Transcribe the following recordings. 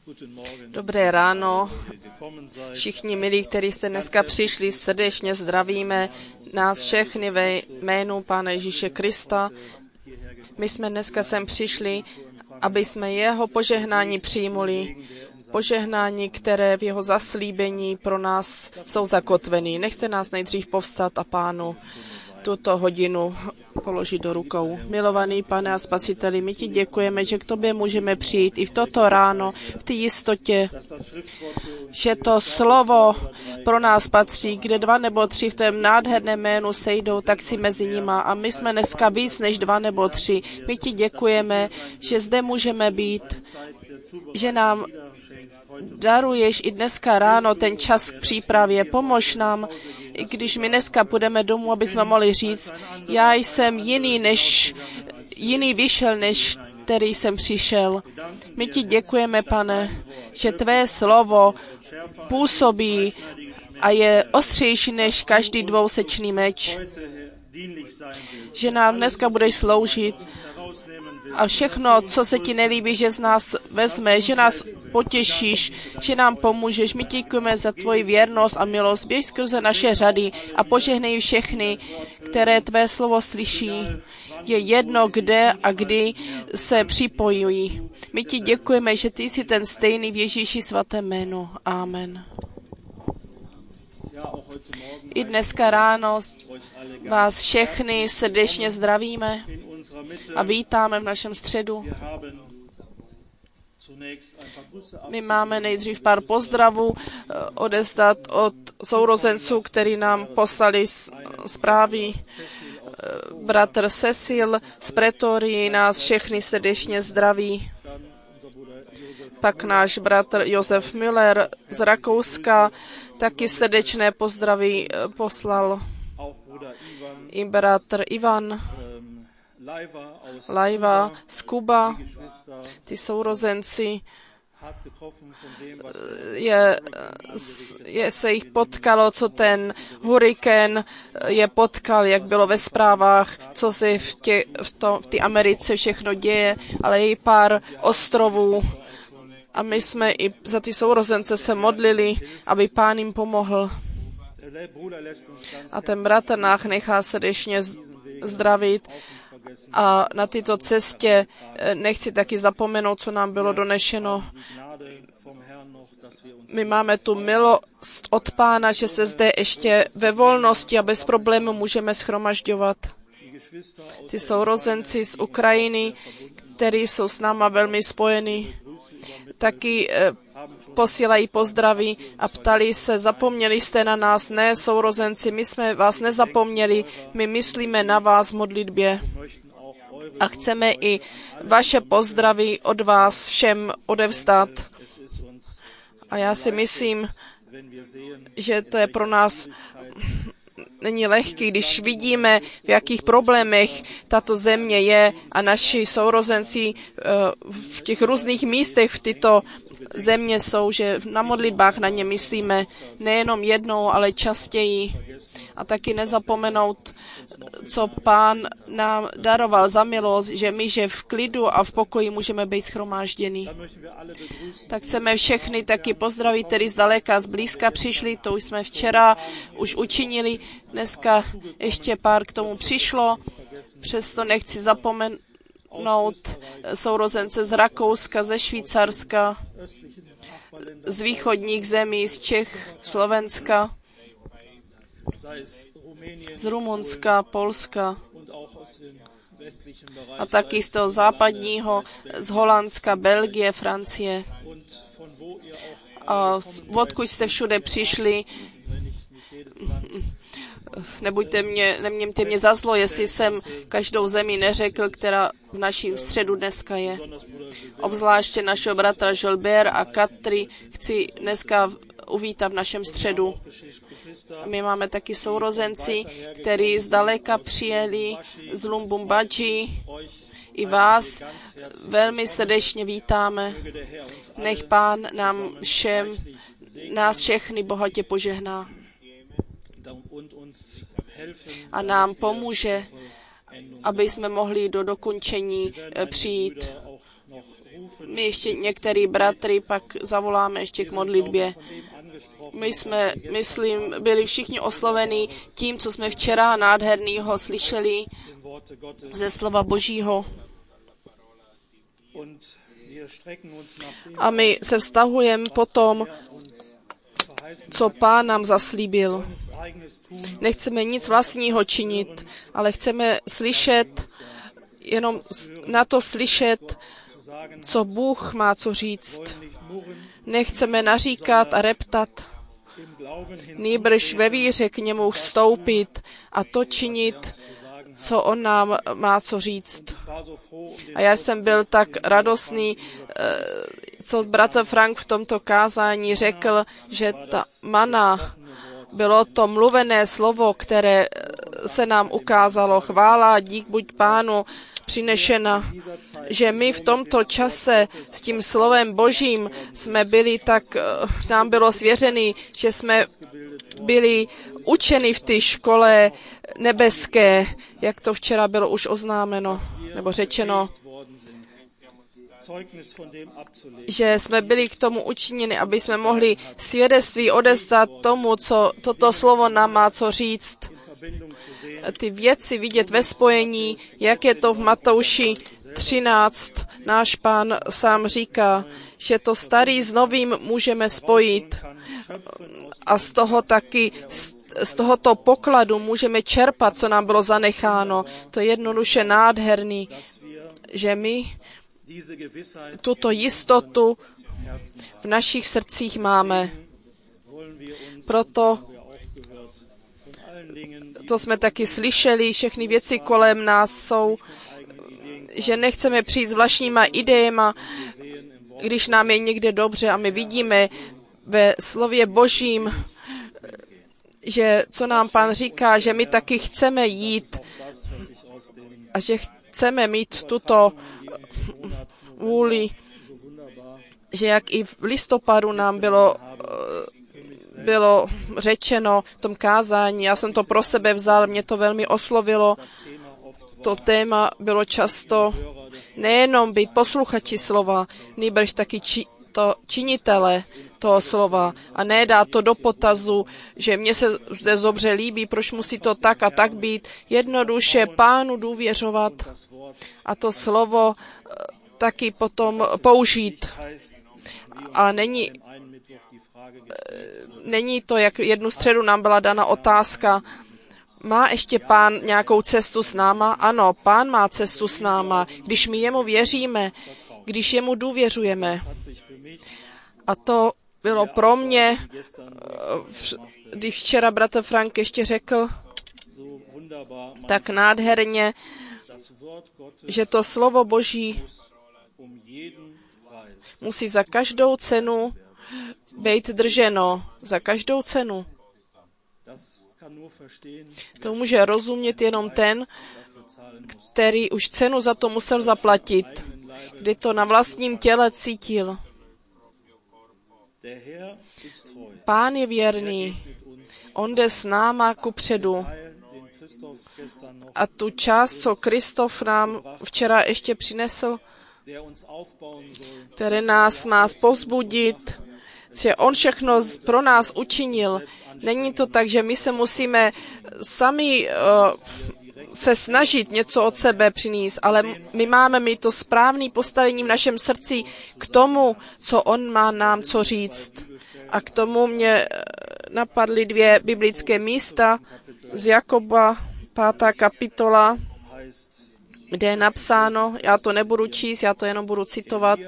Dobré ráno. Všichni milí, kteří jste dneska přišli, srdečně zdravíme nás všechny ve jménu Pána Ježíše Krista. My jsme dneska sem přišli, aby jsme jeho požehnání přijmuli. Požehnání, které v jeho zaslíbení pro nás jsou zakotveny. Nechte nás nejdřív povstat a Pánu tuto hodinu položit do rukou. Milovaný Pane a Spasiteli, my ti děkujeme, že k tobě můžeme přijít i v toto ráno, v té jistotě, že to slovo pro nás patří, kde 2 nebo 3 v tom nádherném jménu sejdou, tak si mezi nima. A my jsme dneska víc než 2 nebo 3. My ti děkujeme, že zde můžeme být, že nám daruješ i dneska ráno ten čas k přípravě. Pomož nám, i když my dneska půjdeme domů, aby jsme mohli říct, já jsem jiný vyšel, než který jsem přišel. My ti děkujeme, Pane, že tvé slovo působí a je ostřejší než každý dvousečný meč. Že nám dneska budeš sloužit a všechno, co se ti nelíbí, že z nás vezme, že nás potěšíš, že nám pomůžeš. My děkujeme za tvoji věrnost a milost. Běž skrze naše řady a požehnej všechny, které tvé slovo slyší. Je jedno, kde a kdy se připojují. My ti děkujeme, že ty jsi ten stejný v Ježíši svatém jménu. Amen. I dneska ráno vás všechny srdečně zdravíme a vítáme v našem středu. My máme nejdřív pár pozdravů odesdat od sourozenců, který nám poslali zprávy. Bratr Cecil z Pretorii nás všechny srdečně zdraví. Pak náš bratr Josef Müller z Rakouska taky srdečné pozdraví poslal. I bratr Ivan Lajva z Kuba, ty sourozenci, se jich potkalo, co ten hurikén je potkal, jak bylo ve zprávách, co se v té Americe všechno děje, ale je i pár ostrovů. A my jsme i za ty sourozence se modlili, aby Pán jim pomohl. A ten bratr nás nechá srdečně zdravit. A na této cestě nechci taky zapomenout, co nám bylo donešeno. My máme tu milost od Pána, že se zde ještě ve volnosti a bez problémů můžeme shromažďovat. Ty sourozenci z Ukrajiny, kteří jsou s náma velmi spojeni, taky posílají pozdraví a ptali se, zapomněli jste na nás? Ne, sourozenci, my jsme vás nezapomněli, my myslíme na vás v modlitbě. A chceme i vaše pozdraví od vás všem odevzdat. A já si myslím, že to je pro nás není lehký, když vidíme, v jakých problémech tato země je a naši sourozenci v těch různých místech v tyto země jsou, že na modlitbách na ně myslíme nejenom jednou, ale častěji. A taky nezapomenout, co Pán nám daroval za milost, že my, že v klidu a v pokoji můžeme být shromážděni. Tak chceme všechny taky pozdravit, kteří zdaleka, zblízka přišli, to už jsme včera už učinili, dneska ještě pár k tomu přišlo, přesto nechci zapomenout sourozence z Rakouska, ze Švýcarska, z východních zemí, z Čech, Slovenska, z Rumunska, Polska a taky z toho západního, z Holandska, Belgie, Francie. A odkud jste všude přišli, nemějte mě za zlo, jestli jsem každou zemi neřekl, která v naším středu dneska je. Obzvláště našeho bratra Žolbert a Katry chci dneska uvítat v našem středu. My máme taky sourozenci, kteří zdaleka přijeli z Lumbumbaji. I vás velmi srdečně vítáme. Nech Pán nás všechny bohatě požehná a nám pomůže, aby jsme mohli do dokončení přijít. My ještě některý bratry pak zavoláme ještě k modlitbě. My jsme, myslím, byli všichni osloveni tím, co jsme včera nádhernýho slyšeli ze slova Božího. A my se vztahujeme potom, co Pán nám zaslíbil. Nechceme nic vlastního činit, ale chceme slyšet, jenom na to slyšet, co Bůh má co říct. Nechceme naříkat a reptat, nýbrž ve víře k němu vstoupit a to činit, co on nám má co říct. A já jsem byl tak radostný, co bratr Frank v tomto kázání řekl, že ta mana bylo to mluvené slovo, které se nám ukázalo. Chvála, dík buď Pánu přinešena, že my v tomto čase s tím slovem Božím jsme byli tak, nám bylo svěřený, že jsme byli učeni v té škole nebeské, jak to včera bylo už oznámeno, nebo řečeno, že jsme byli k tomu učiněni, aby jsme mohli svědectví odevzdat tomu, co toto slovo nám má co říct. Ty věci vidět ve spojení, jak je to v Matouši 13. Náš Pán sám říká, že to starý s novým můžeme spojit a z toho taky, z tohoto pokladu můžeme čerpat, co nám bylo zanecháno. To je jednoduše nádherný, že my tuto jistotu v našich srdcích máme. Proto to jsme taky slyšeli, všechny věci kolem nás jsou, že nechceme přijít s vlastníma idejema, když nám je někde dobře a my vidíme ve slově Božím, že co nám Pán říká, že my taky chceme jít a že chceme mít tuto vůli, že jak i v listopadu nám bylo řečeno v tom kázání, já jsem to pro sebe vzal, mě to velmi oslovilo. To téma bylo často nejenom být posluchači slova, nýbrž taky činitele toho slova a ne dát to do potazu, že mně se zde dobře líbí, proč musí to tak a tak být. Jednoduše Pánu důvěřovat a to slovo taky potom použít. A není to, jak jednu středu nám byla dána otázka, má ještě Pán nějakou cestu s náma? Ano, Pán má cestu s náma, když my jemu věříme, když jemu důvěřujeme. A to bylo pro mě, když včera bratr Frank ještě řekl, tak nádherně, že to slovo Boží musí za každou cenu být drženo. Za každou cenu. To může rozumět jenom ten, který už cenu za to musel zaplatit, kdy to na vlastním těle cítil. Pán je věrný. On jde s náma kupředu. A tu část, co Kristof nám včera ještě přinesl, který nás má povzbudit, že on všechno pro nás učinil. Není to tak, že my se musíme sami se snažit něco od sebe přinést, ale my máme mít to správné postavení v našem srdci k tomu, co on má nám co říct. A k tomu mě napadly 2 biblické místa z Jakoba, 5. kapitola, kde je napsáno, já to nebudu číst, já to jenom budu citovat,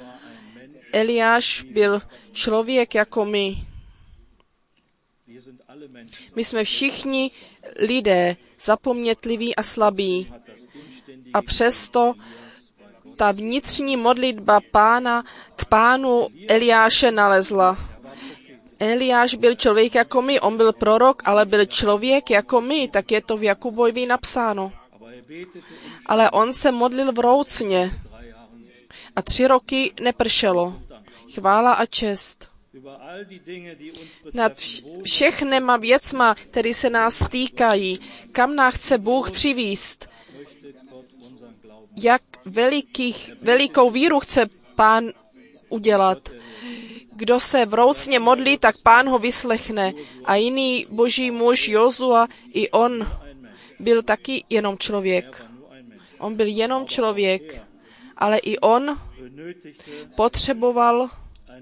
Eliáš byl člověk jako my. My jsme všichni lidé zapomnětliví a slabí. A přesto ta vnitřní modlitba Pána k Pánu Eliáše nalezla. Eliáš byl člověk jako my, on byl prorok, ale byl člověk jako my, tak je to v Jakubovi napsáno. Ale on se modlil vroucně a 3 roky nepršelo. Chvála a čest. Nad všechnema věcma, které se nás týkají, kam nás chce Bůh přivést, jak velikou víru chce Pán udělat. Kdo se vroucně modlí, tak Pán ho vyslechne. A jiný boží muž Jozua, i on byl taky jenom člověk. On byl jenom člověk, ale i on potřeboval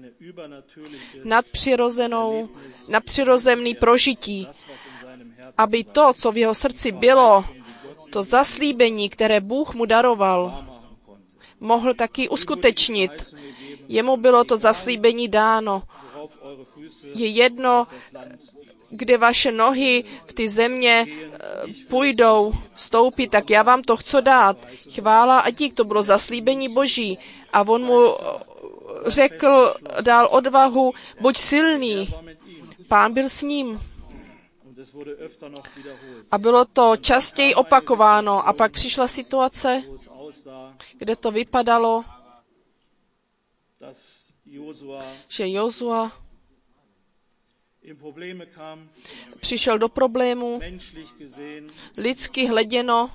nadpřirozený prožití, aby to, co v jeho srdci bylo, to zaslíbení, které Bůh mu daroval, mohl taky uskutečnit. Jemu bylo to zaslíbení dáno. Je jedno, kde vaše nohy v ty země půjdou, stoupí, tak já vám to chci dát. Chvála a dík, to bylo zaslíbení Boží. A on mu řekl, dal odvahu, buď silný. Pán byl s ním. A bylo to častěji opakováno. A pak přišla situace, kde to vypadalo, že Jozua přišel do problému, lidsky hleděno,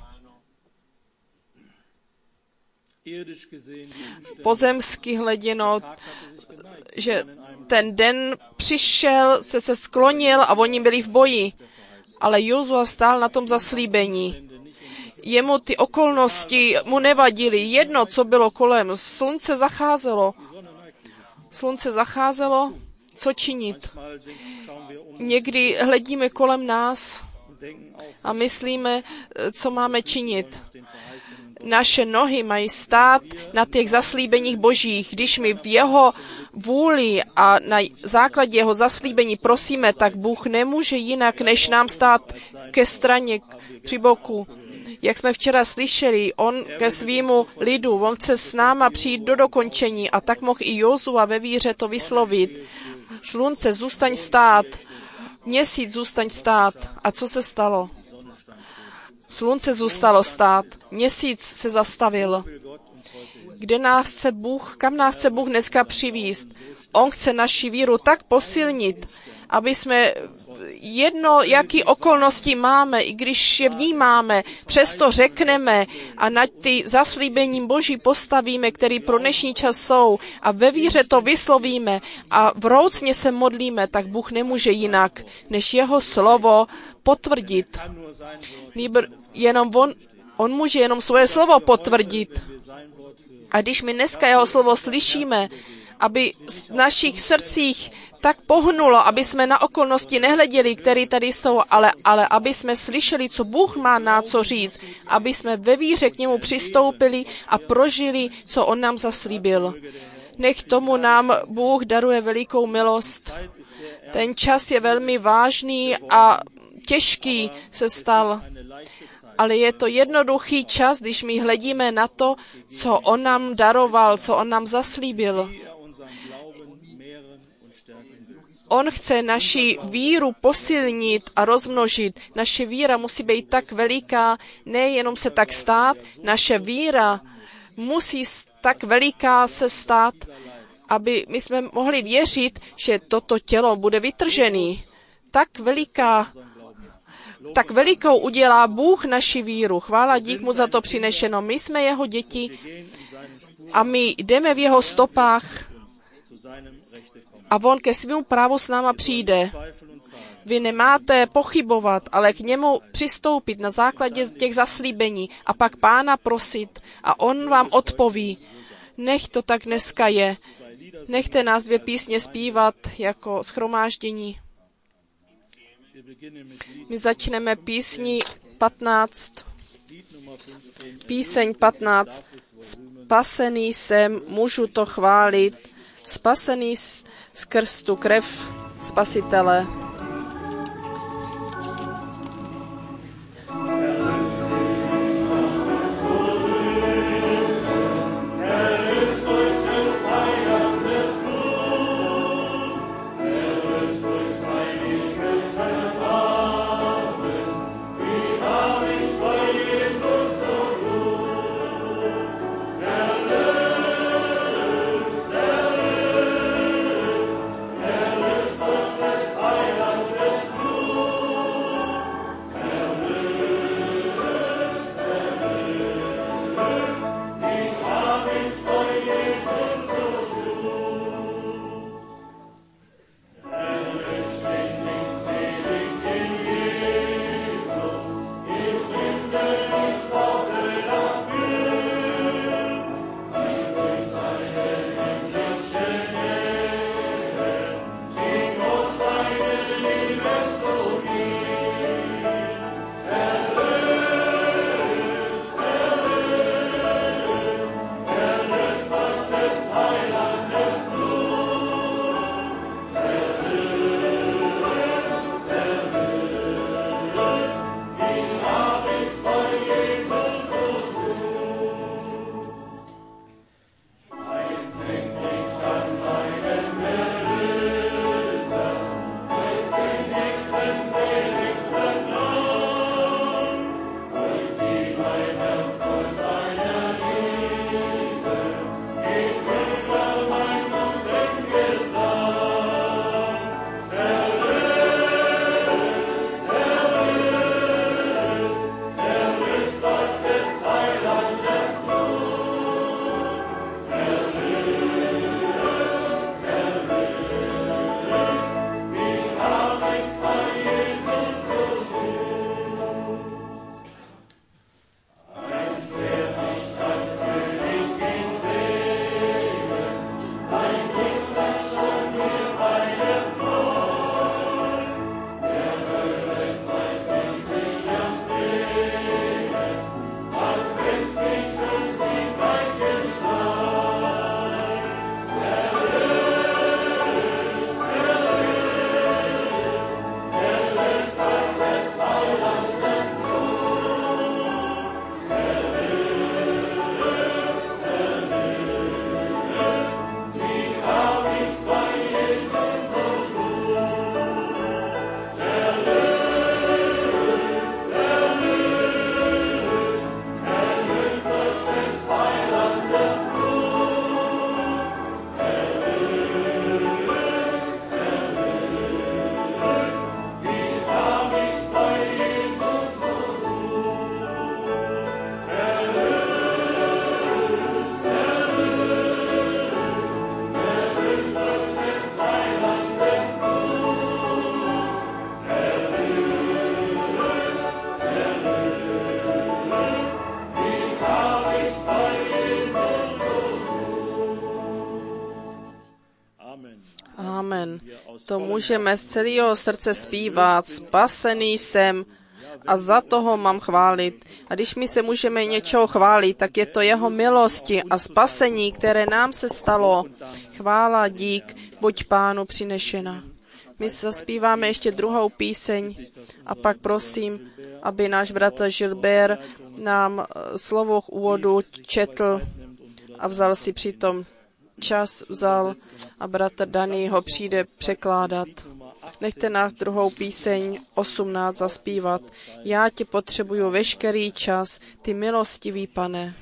pozemsky hleděno, že ten den přišel, se sklonil a oni byli v boji. Ale Jozua stál na tom zaslíbení. Jemu ty okolnosti mu nevadily. Jedno, co bylo kolem. Slunce zacházelo, co činit. Někdy hledíme kolem nás a myslíme, co máme činit. Naše nohy mají stát na těch zaslíbeních Božích. Když my v jeho vůli a na základě jeho zaslíbení prosíme, tak Bůh nemůže jinak, než nám stát ke straně, při boku. Jak jsme včera slyšeli, on ke svýmu lidu, on chce s náma přijít do dokončení a tak mohl i Jozua ve víře to vyslovit. Slunce, zůstaň stát, měsíc, zůstaň stát. A co se stalo? Slunce zůstalo stát, měsíc se zastavil. Kam nás chce Bůh dneska přivízt? On chce naši víru tak posilnit, aby jsme jedno, jaký okolnosti máme, i když je vnímáme, přesto řekneme a na ty zaslíbením Boží postavíme, který pro dnešní čas jsou a ve víře to vyslovíme a vroucně se modlíme, tak Bůh nemůže jinak, než jeho slovo potvrdit. Jenom on může jenom svoje slovo potvrdit. A když my dneska jeho slovo slyšíme, aby v našich srdcích tak pohnulo, aby jsme na okolnosti nehleděli, které tady jsou, ale aby jsme slyšeli, co Bůh má na co říct, aby jsme ve víře k němu přistoupili a prožili, co on nám zaslíbil. Nech tomu nám Bůh daruje velikou milost. Ten čas je velmi vážný a těžký se stal. Ale je to jednoduchý čas, když my hledíme na to, co on nám daroval, co on nám zaslíbil. On chce naši víru posilnit a rozmnožit. Naše víra musí být tak veliká, nejenom se tak stát, naše víra musí tak veliká se stát, aby my jsme mohli věřit, že toto tělo bude vytržený. Tak velikou udělá Bůh naši víru. Chvála dík mu za to přinešeno. My jsme jeho děti a my jdeme v jeho stopách a on ke svému právu s náma přijde. Vy nemáte pochybovat, ale k němu přistoupit na základě těch zaslíbení a pak Pána prosit a on vám odpoví. Nech to tak dneska je. Nechte nás 2 písně zpívat jako shromáždění. My začneme písní 15. Píseň 15. Spasený jsem, můžu to chválit, spasený skrz tu krev Spasitele. Silence. Amen. To můžeme z celého srdce zpívat. Spasený jsem a za toho mám chválit. A když my se můžeme něčeho chválit, tak je to jeho milosti a spasení, které nám se stalo. Chvála, dík, buď Pánu přinešena. My zaspíváme ještě druhou píseň a pak prosím, aby náš bratr Gilbert nám slovo k úvodu četl a vzal si přitom čas a bratr Dani ho přijde překládat. Nechte nás druhou píseň 18 zaspívat. Já tě potřebuju veškerý čas, ty milostivý Pane.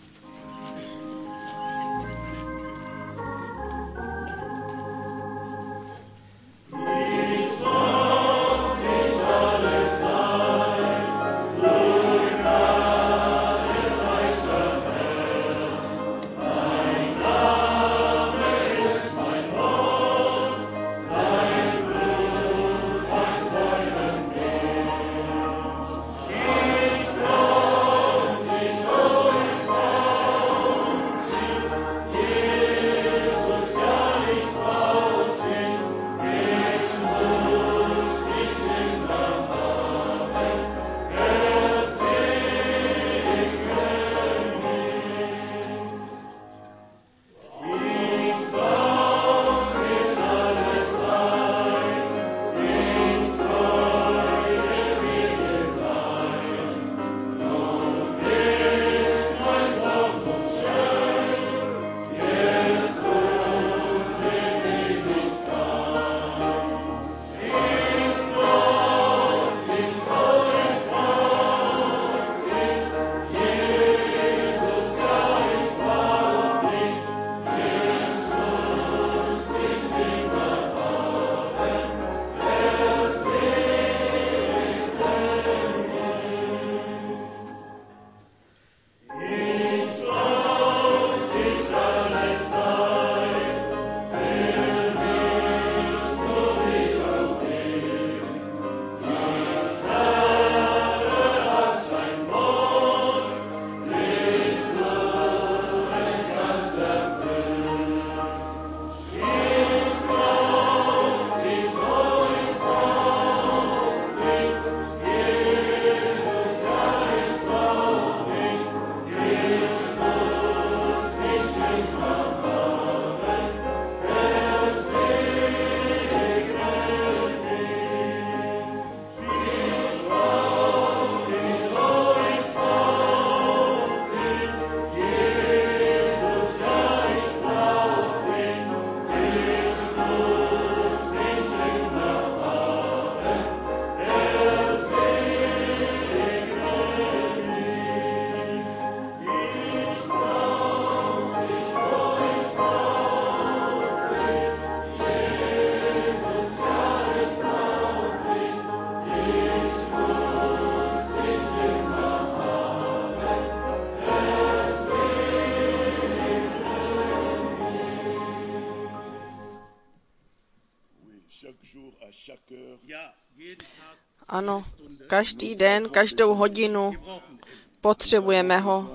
Ano, každý den, každou hodinu potřebujeme ho.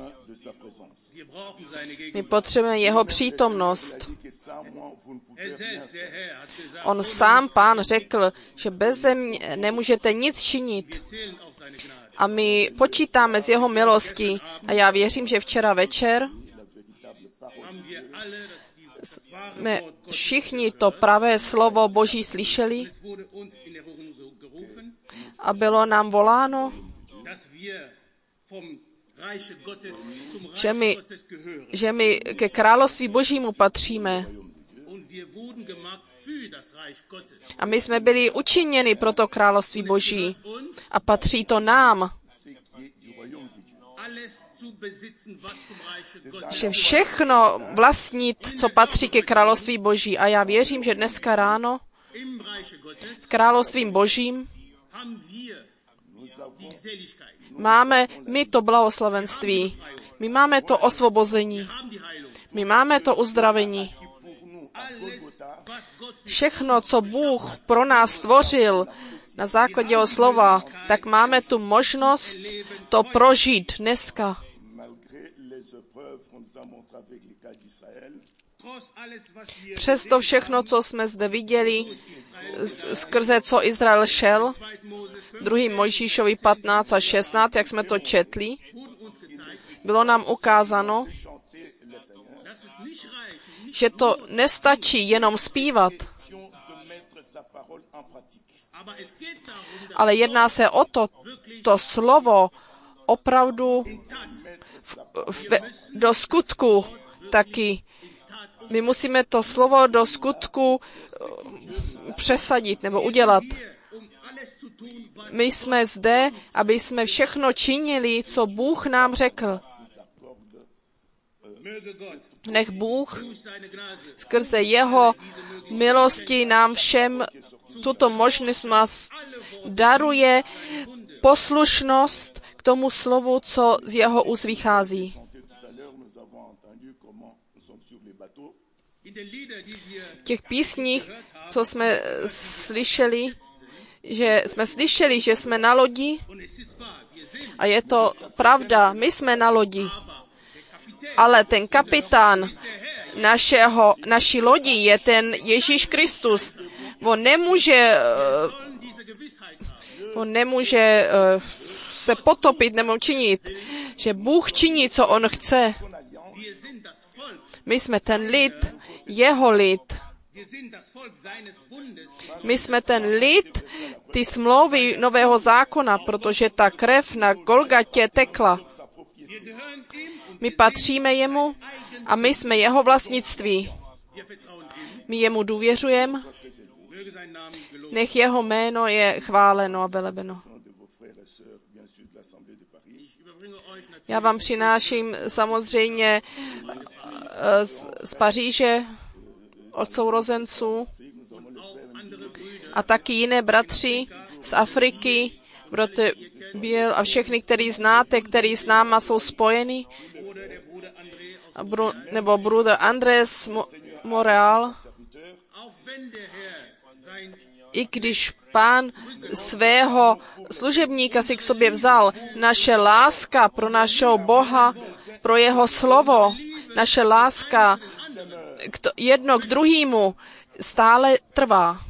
My potřebujeme jeho přítomnost. On sám, Pán, řekl, že beze mě nemůžete nic činit. A my počítáme z jeho milosti. A já věřím, že včera večer jsme všichni to pravé slovo Boží slyšeli a bylo nám voláno, že my ke království Božímu patříme. A my jsme byli učiněni pro to království Boží. A patří to nám. Že všechno vlastnit, co patří ke království Boží. A já věřím, že dneska ráno v královstvím Božím máme my to blahoslavenství. My máme to osvobození. My máme to uzdravení. Všechno, co Bůh pro nás stvořil na základě jeho slova, tak máme tu možnost to prožít dneska. Přesto všechno, co jsme zde viděli, skrze co Izrael šel, 2. Mojžíšovi 15 a 16, jak jsme to četli, bylo nám ukázáno, že to nestačí jenom zpívat, ale jedná se o to slovo opravdu do skutku taky. My musíme to slovo do skutku přesadit nebo udělat. My jsme zde, aby jsme všechno činili, co Bůh nám řekl. Nech Bůh skrze jeho milosti nám všem tuto možnost nás daruje poslušnost k tomu slovu, co z jeho úst vychází. V těch písních, co jsme slyšeli, že jsme na lodi, a je to pravda, my jsme na lodi, ale ten kapitán naší lodi je ten Ježíš Kristus. On nemůže se potopit nebo činit, že Bůh činí, co on chce. My jsme ten lid, jeho lid. My jsme ten lid, ty smlouvy nového zákona, protože ta krev na Golgatě tekla. My patříme jemu a my jsme jeho vlastnictví. My jemu důvěřujeme. Nech jeho jméno je chváleno a velebeno. Já vám přináším samozřejmě z Paříže od sourozenců a taky jiné bratři z Afriky, bratr Biel a všechny, který znáte, který s náma jsou spojeni, nebo brother Andres Moreal. I když Pán svého služebníka si k sobě vzal, naše láska pro našeho Boha, pro jeho slovo, naše láska jedno k druhému stále trvá.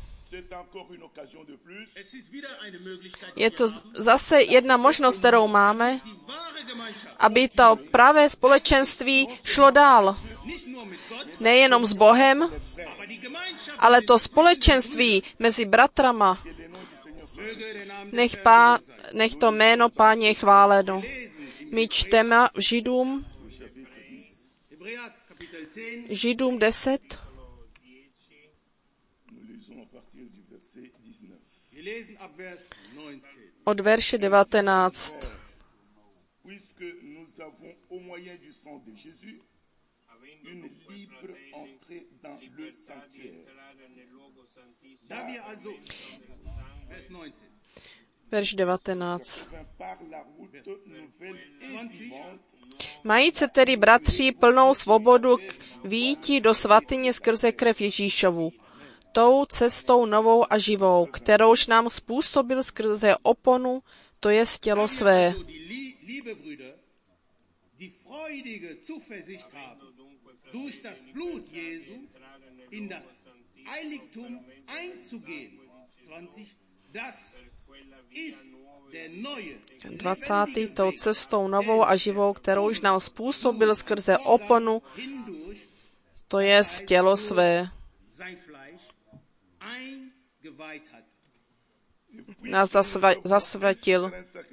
Je to zase jedna možnost, kterou máme, aby to pravé společenství šlo dál. Nejenom s Bohem, ale to společenství mezi bratrama. Nech to jméno Páně chváleno. My čteme v Židům 10, od verše 19. Verš 19. Majíce tedy, bratři, plnou svobodu k výjití do svatyně skrze krev Ježíšovu, tou cestou novou a živou, kterouž nám způsobil skrze oponu, to je tělo své. Ten 20. tou cestou novou a živou, kterou už nám způsobil skrze oponu, to je tělo své. Nás zasvětil.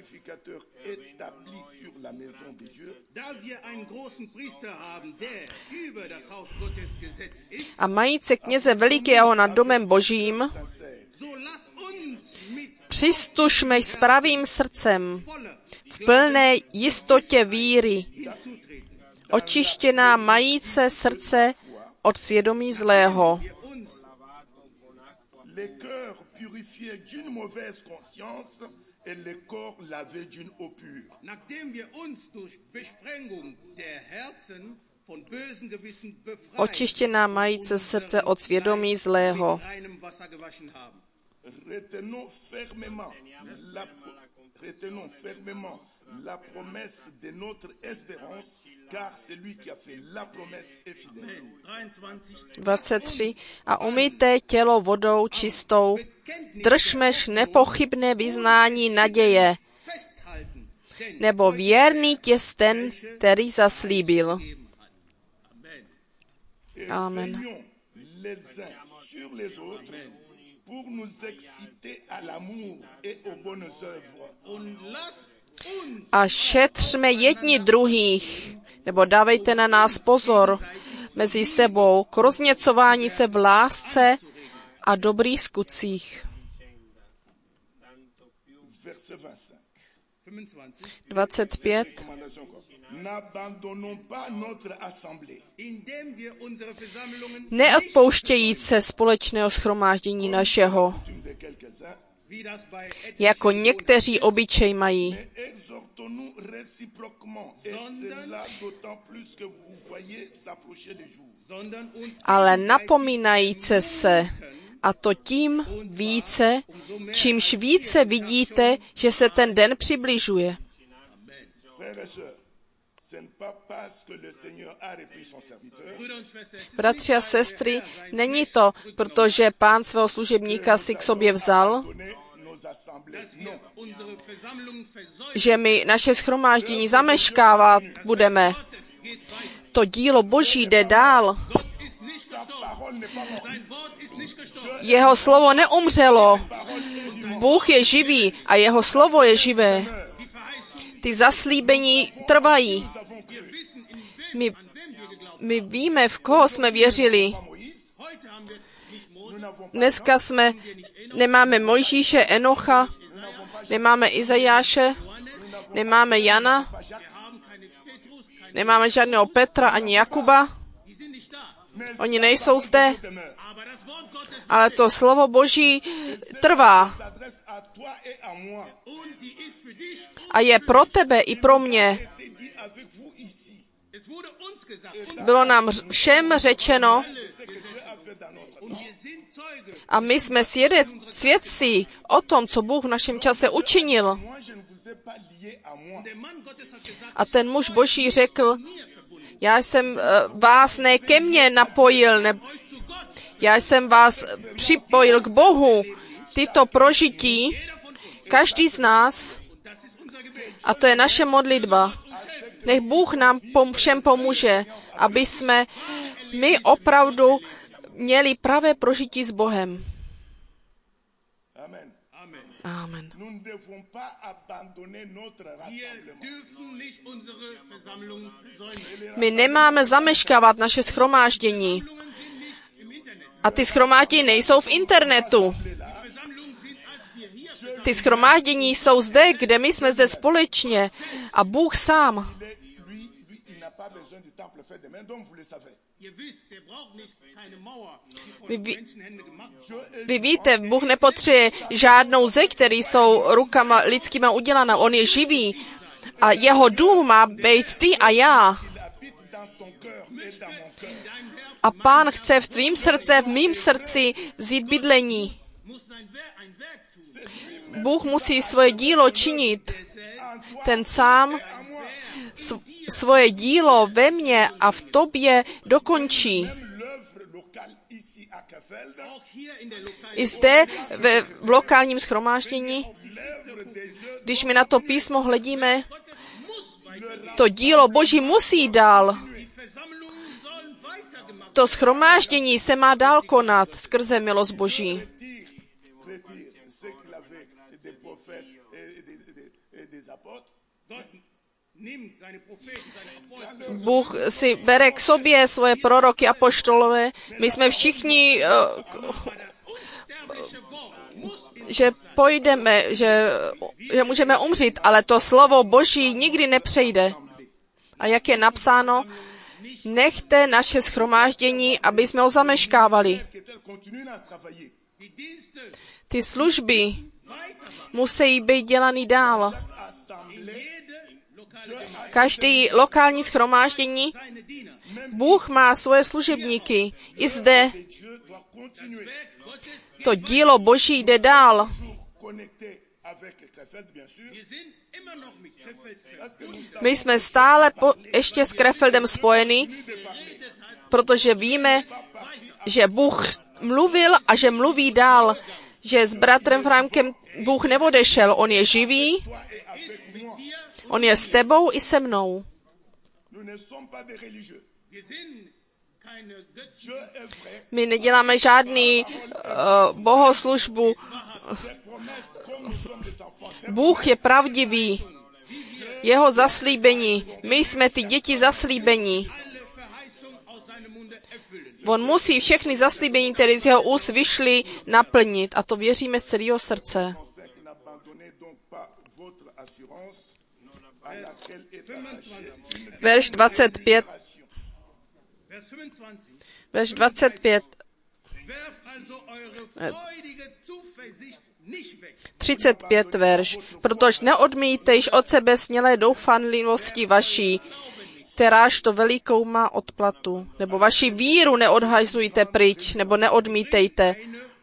A majíce kněze velikého nad domem Božím, přistužme s pravým srdcem, v plné jistotě víry, očištěná majíce srdce od svědomí zlého. Očištěná majíce srdce od svědomí zlého. (23) A umyjte tělo vodou čistou, držmež nepochybné vyznání naděje, nebo věrný těs ten, který zaslíbil. Amen. A šetřme jedni druhých, nebo dávejte na nás pozor mezi sebou k rozněcování se v lásce a dobrých skutcích. 25. Neodpouštějíce společného shromáždění našeho, jako někteří obyčej mají, ale napomínajíce se, a to tím více, čímž více vidíte, že se ten den přibližuje. Bratři a sestry, není to, protože Pán svého služebníka si k sobě vzal, že my naše shromáždění zameškávat budeme. To dílo Boží jde dál. Jeho slovo neumřelo. Bůh je živý a jeho slovo je živé. Ty zaslíbení trvají. My víme, v koho jsme věřili. Dneska nemáme Mojžíše, Enocha, nemáme Izajáše, nemáme Jana, nemáme žádného Petra ani Jakuba. Oni nejsou zde. Ale to slovo Boží trvá. A je pro tebe i pro mě. Bylo nám všem řečeno, a my jsme svědci o tom, co Bůh v našem čase učinil. A ten muž Boží řekl, já jsem vás ne ke mně napojil, já jsem vás připojil k Bohu. Tyto prožití, každý z nás, a to je naše modlitba, nech Bůh nám všem pomůže, aby jsme my opravdu měli pravé prožití s Bohem. Amen. My nemáme zameškávat naše shromáždění. A ty shromáždění nejsou v internetu. Ty shromáždění jsou zde, kde my jsme zde společně. A Bůh sám. Vy víte, Bůh nepotřebuje žádnou zeď, které jsou rukama lidskýma udělaná. On je živý. A jeho dům má být ty a já. A Pán chce v tvým srdce, v mým srdci vzít bydlení. Bůh musí svoje dílo činit. Ten sám svoje dílo ve mně a v tobě dokončí. I zde v lokálním shromáždění, když my na to písmo hledíme, to dílo Boží musí dál. To shromáždění se má dál konat skrze milost Boží. Bůh si bere k sobě svoje proroky apoštolové. My jsme všichni, že pojdeme, že můžeme umřít, ale to slovo Boží nikdy nepřejde. A jak je napsáno, nechte naše shromáždění, aby jsme ho zameškávali. Ty služby musí být dělaný dál. Každý lokální shromáždění, Bůh má svoje služebníky. I zde to dílo Boží jde dál. My jsme stále ještě s Krefeldem spojeni, protože víme, že Bůh mluvil a že mluví dál, že s bratrem Frankem Bůh neodešel, on je živý, on je s tebou i se mnou. My neděláme žádný bohoslužbu. Bůh je pravdivý. Jeho zaslíbení. My jsme ty děti zaslíbení. On musí všechny zaslíbení, které z jeho úst vyšly, naplnit. A to věříme z celého srdce. Verš 25. Verš 25. 35 verš. Protože neodmítejš od sebe smělé doufanlivosti vaší, kteráž to velikou má odplatu. Nebo vaši víru neodhazujte pryč, nebo neodmítejte.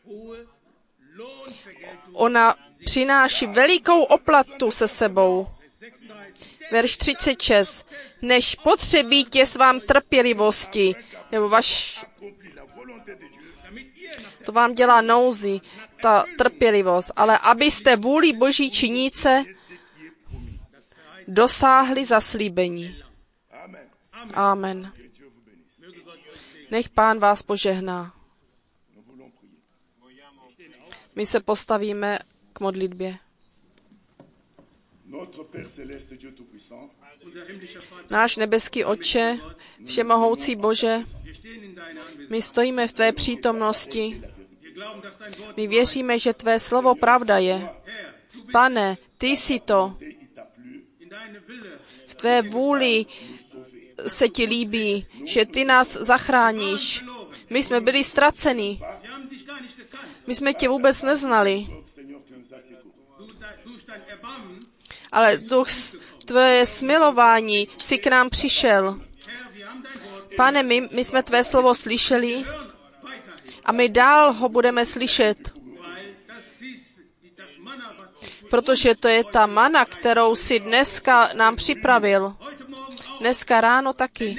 Ona přináší velikou oplatu se sebou. Verš 36. Než potřebí tě s vám trpělivosti, nebo to vám dělá nouzi, ta trpělivost, ale abyste vůli Boží činíce dosáhli zaslíbení. Amen. Nech Pán vás požehná. My se postavíme k modlitbě. Náš nebeský Otče, všemohoucí Bože, my stojíme v tvé přítomnosti. My věříme, že tvé slovo pravda je. Pane, ty jsi to. V tvé vůli se ti líbí, že ty nás zachráníš. My jsme byli ztraceni. My jsme tě vůbec neznali. Ale duch tvé smilování si k nám přišel. Pane, my jsme tvé slovo slyšeli a my dál ho budeme slyšet. Protože to je ta mana, kterou si dneska nám připravil. Dneska ráno taky.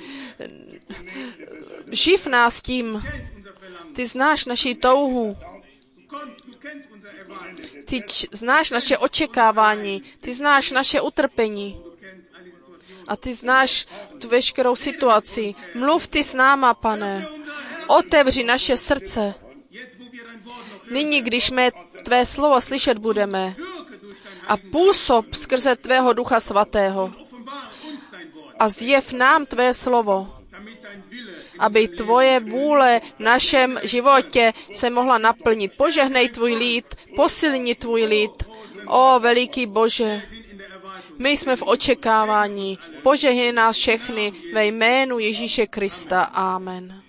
Živ nás tím. Ty znáš naši touhu. Ty znáš naše očekávání. Ty znáš naše utrpení. A ty znáš tu veškerou situaci. Mluv ty s náma, Pane. Otevři naše srdce. Nyní, když my tvé slovo slyšet budeme, a působ skrze tvého Ducha Svatého a zjev nám tvé slovo, aby tvoje vůle v našem životě se mohla naplnit. Požehnej tvůj lid, posilni tvůj lid. O, veliký Bože, my jsme v očekávání. Požehnej nás všechny ve jménu Ježíše Krista. Amen.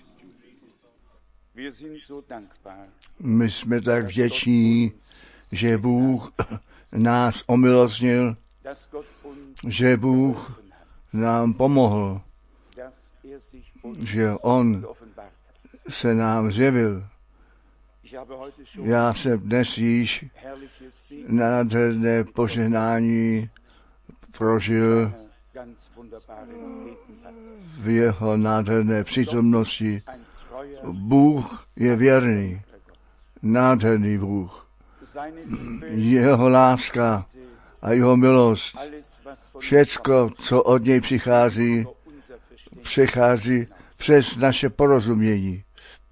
My jsme tak vděční, že Bůh nás omilostnil, že Bůh nám pomohl, že On se nám zjevil. Já jsem dnes již nádherné požehnání prožil v jeho nádherné přítomnosti. Bůh je věrný, nádherný Bůh. Jeho láska a jeho milost, všecko, co od něj přichází přes naše porozumění.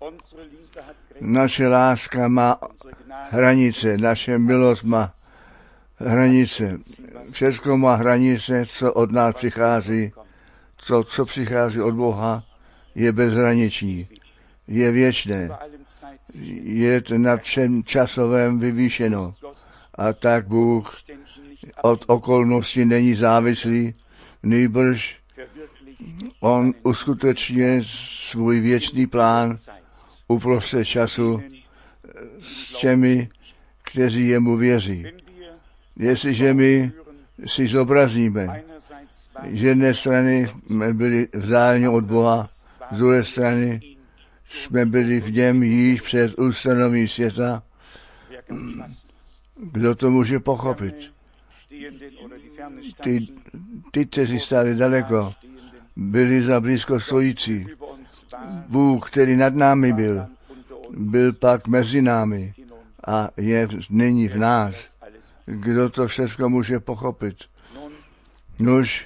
Naše láska má hranice, naše milost má hranice. Všecko má hranice, co od nás přichází, co přichází od Boha, je bezhraniční, je věčné, je nad všem časovém vyvýšeno. A tak Bůh od okolností není závislý, nýbrž on uskutečňuje svůj věčný plán uprostřed času s těmi, kteří jemu věří. Jestliže my si zobrazíme, z jedné strany jsme byli vzájemně od Boha, z druhé strany jsme byli v něm již před ustanovením světa, kdo to může pochopit? ty, kteří stáli daleko, byli za blízko stojící. Bůh, který nad námi byl pak mezi námi a je nyní v nás. Kdo to všechno může pochopit? Nož,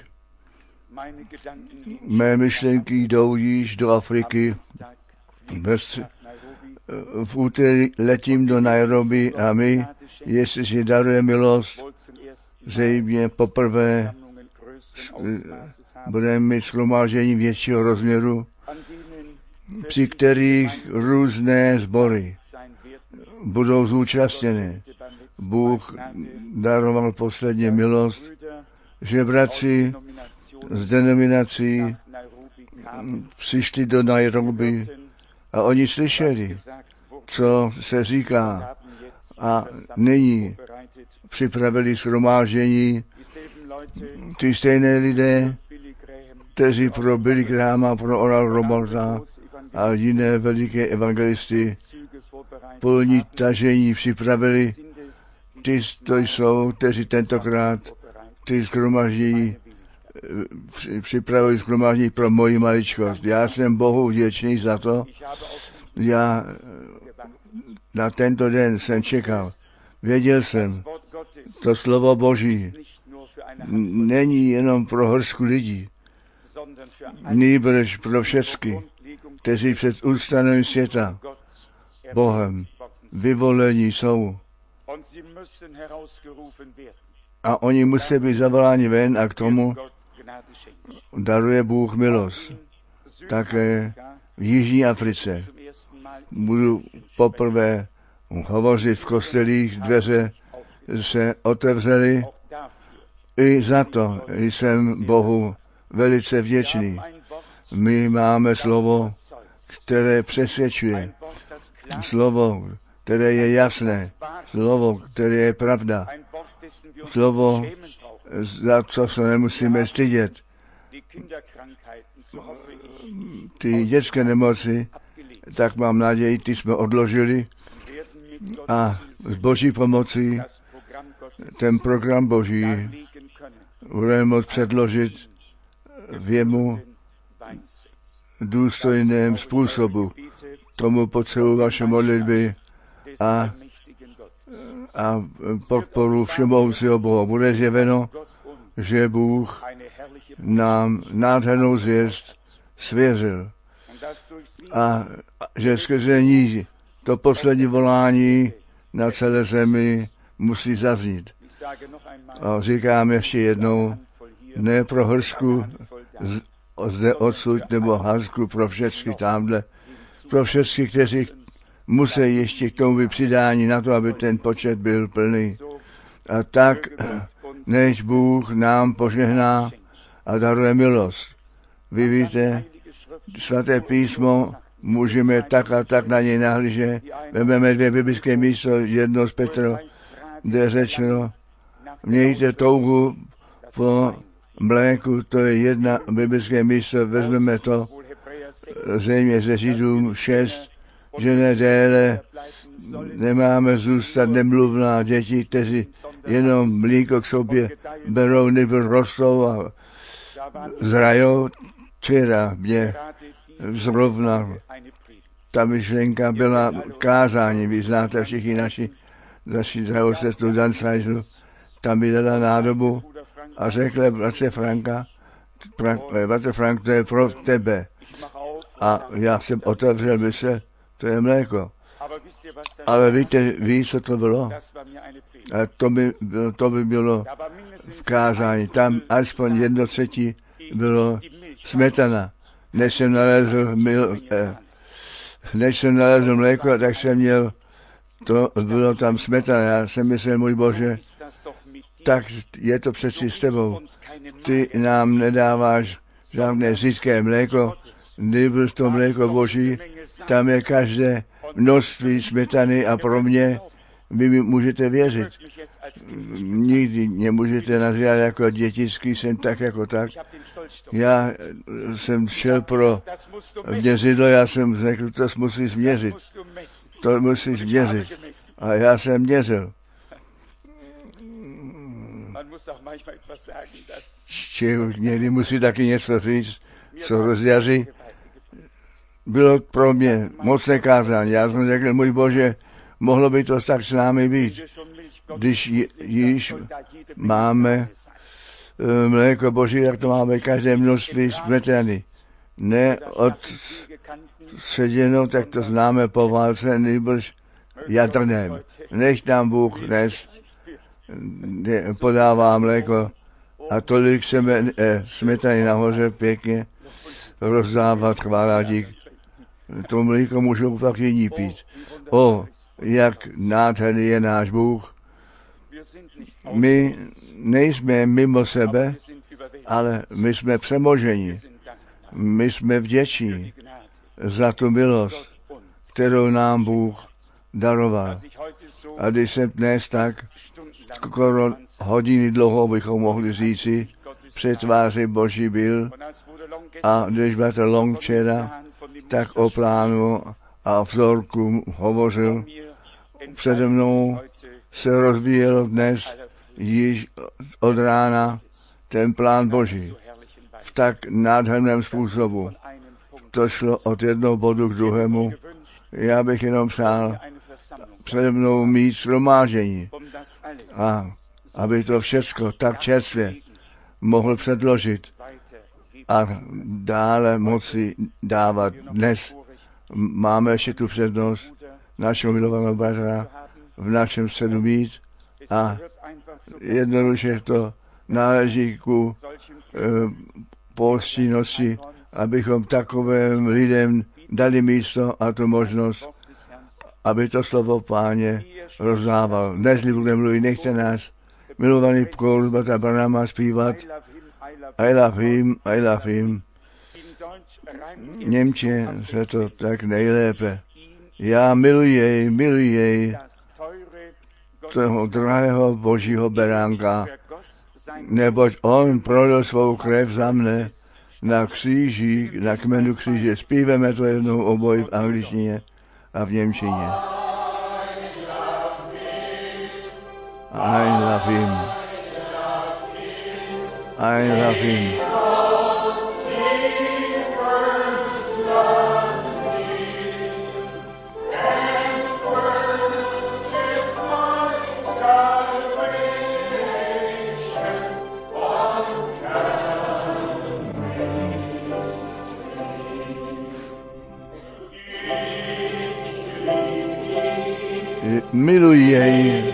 mé myšlenky jdou již do Afriky. V úterý letím do Nairobi a my, jestliže daruje milost, zřejmě poprvé budeme mít shromáždění většího rozměru, při kterých různé sbory budou zúčastněny. Bůh daroval posledně milost, že bratři z denominací přišli do Nairobi a oni slyšeli, co se říká, a nyní připravili shromáždění ty stejné lidé, kteří pro Billy Grahama, pro Oral Roberta a jiné veliké evangelisty polní tažení připravili. Ty to jsou, kteří tentokrát ty shromáždění připravují shromáždění pro moji maličkost. Já jsem Bohu vděčný za to. Já na tento den jsem čekal. Věděl jsem, to slovo Boží není jenom pro hrstku lidí, nýbrž pro všechny, kteří před ustanovením světa Bohem vyvolení jsou. A oni musí být zavoláni ven a k tomu daruje Bůh milost. Také v Jižní Africe budu poprvé hovořit v kostelích, dveře se otevřely. I za to jsem Bohu velice vděčný. My máme slovo, které přesvědčuje. Slovo, které je jasné. Slovo, které je pravda. Slovo, za co se nemusíme stydět. Ty dětské nemoci, tak mám naději, ty jsme odložili a s Boží pomocí ten program Boží budeme moct předložit v jemu důstojném způsobu. Tomu potřebuji vaše modlitby a podporu všemohoucího Boha. Bude zjeveno, že Bůh nám nádhernou zvěst svěřil a že skrze ní to poslední volání na celé zemi musí zaznít. A říkám ještě jednou, ne pro hrstku zde odsud nebo hrstku pro všechny tamhle, pro všechny, kteří musí ještě k tomu být přidáni na to, aby ten počet byl plný. A tak, než Bůh nám požehná a daruje milost. Vy víte, svaté písmo můžeme tak a tak na něj nahlížet. Vezmeme 2 biblické místo, jedno z Petra, kde je řečeno, mějte touhu po mléku, to je jedna biblické místo, vezmeme to zřejmě ze Židům 6, že ne déle nemáme zůstat nemluvná děti, kteří jenom mlíko k sobě berou, nebo rostou a zrajou. Včera mě zrovna ta myšlenka byla kázání, vy znáte všichni naši drahosestru Dansajzu, tam mi dala nádobu a řekla bratře Franka, bratře Frank, to je pro tebe. A já jsem otevřel mysl, to je mléko. Ale víte, co to bylo? A to by bylo v kázání. Tam aspoň 1/3 bylo smetana. Než jsem nalezl mléko, tak jsem měl, to bylo tam smetana. Já jsem myslel, můj Bože, tak je to přeci s tebou. Ty nám nedáváš žádné řídké mléko, nýbrž to mléko Boží, tam je každé množství smetany a pro mě vy mi můžete věřit. Nikdy nemůžete nazývat jako dětický, jsem tak jako tak. Já jsem šel pro měřidlo, já jsem řekl, to musíš měřit. To musíš měřit. A já jsem měřil. Čech už někdy musí taky něco říct, co rozjaří. Bylo pro mě mocné kázání. Já jsem řekl, můj Bože, mohlo by to tak s námi být, když již máme mléko Boží, tak to máme každé množství smetany. Ne odseděno, tak to známe po válce, nýbrž jadrném. Nech nám Bůh dnes podává mléko a tolik smetany nahoře pěkně rozdávat, chvála dík. To mléko můžou pak jiní pít. Jak nádherný je náš Bůh. My nejsme mimo sebe, ale my jsme přemoženi. My jsme vděční za tu milost, kterou nám Bůh daroval. A když jsem dnes tak skoro hodiny dlouho bychom mohli říci, před tváří Boží byl, a když Bratr Long včera tak o plánu a vzorku hovořil, přede mnou se rozvíjel dnes již od rána ten plán Boží v tak nádherném způsobu. To šlo od jednoho bodu k druhému. Já bych jenom přál přede mnou mít shromáždění a aby to všecko tak čerstvě mohl předložit a dále moci dávat. Dnes máme ještě tu přednost našeho milovaného bratra v našem středu mít a jednoduše to náleží ku pohostinnosti, abychom takovým lidem dali místo a tu možnost, aby to slovo Páně rozdával. Dnes-li budeme mluvit, nechte nás, milovaný kór bratra Branhama, zpívat I love him, I love him. Němče se to tak nejlépe. Já miluji jej, toho drahého Božího beránka, neboť on prolil svou krev za mne na kříži, na kmenu kříže. Zpíveme to jednou obojí v angličtině a v němčině. I love him. I love him. Miluji jej.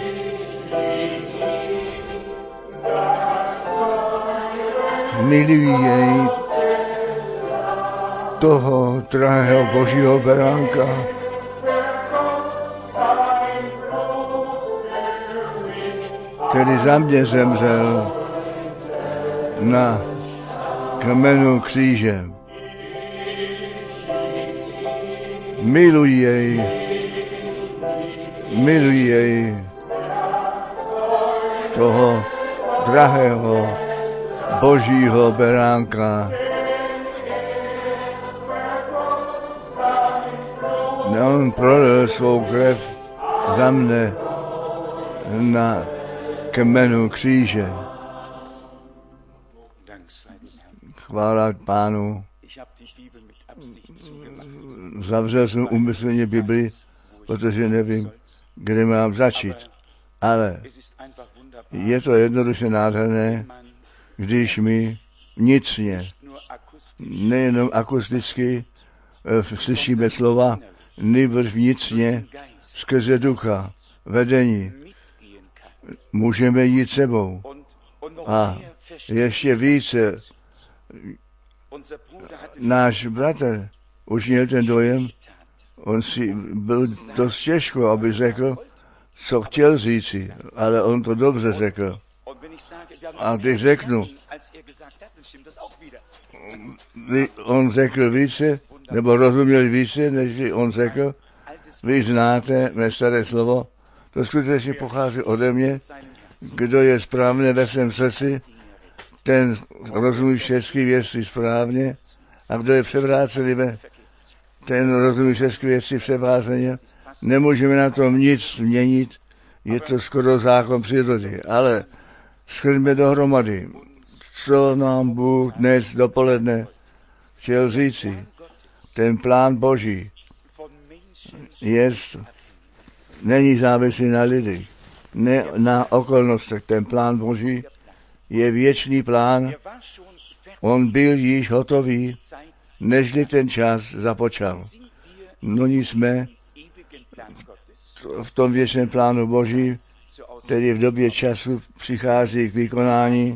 Miluji jej, toho drahého Božího beránka. Který za mě zemřel na kamenu kříže. Miluji jej, toho drahého Božího beránka. On prolil svou krev za mne na kamenu kříže. Chvála Pánu. Zavřel jsem úmyslně Bibli, protože nevím, kde mám začít. Ale je to jednoduše nádherné, když my vnitřně, nejenom akusticky slyšíme slova, nýbrž vnitřně skrze ducha, vedení, můžeme jít sebou. A ještě více, náš bratr už měl ten dojem, on si byl dost těžko, aby řekl, co chtěl říci, ale on to dobře řekl. A když řeknu, on řekl více, nebo rozuměl více, než on řekl, vy znáte mé staré slovo, to skutečně pochází ode mě, kdo je správně ve svém srdci, ten rozumí všechny věci správně, a kdo je převrácený, ten rozumí všechny věci převráceně. Nemůžeme na tom nic změnit, je to skoro zákon přírody, ale Shrňme dohromady, co nám Bůh dnes dopoledne chtěl říci. Ten plán Boží není závislý na lidech, ne na okolnostech. Ten plán Boží je věčný plán. On byl již hotový, nežli ten čas započal. No jsme v tom věčném plánu Boží, který v době času přichází k vykonání.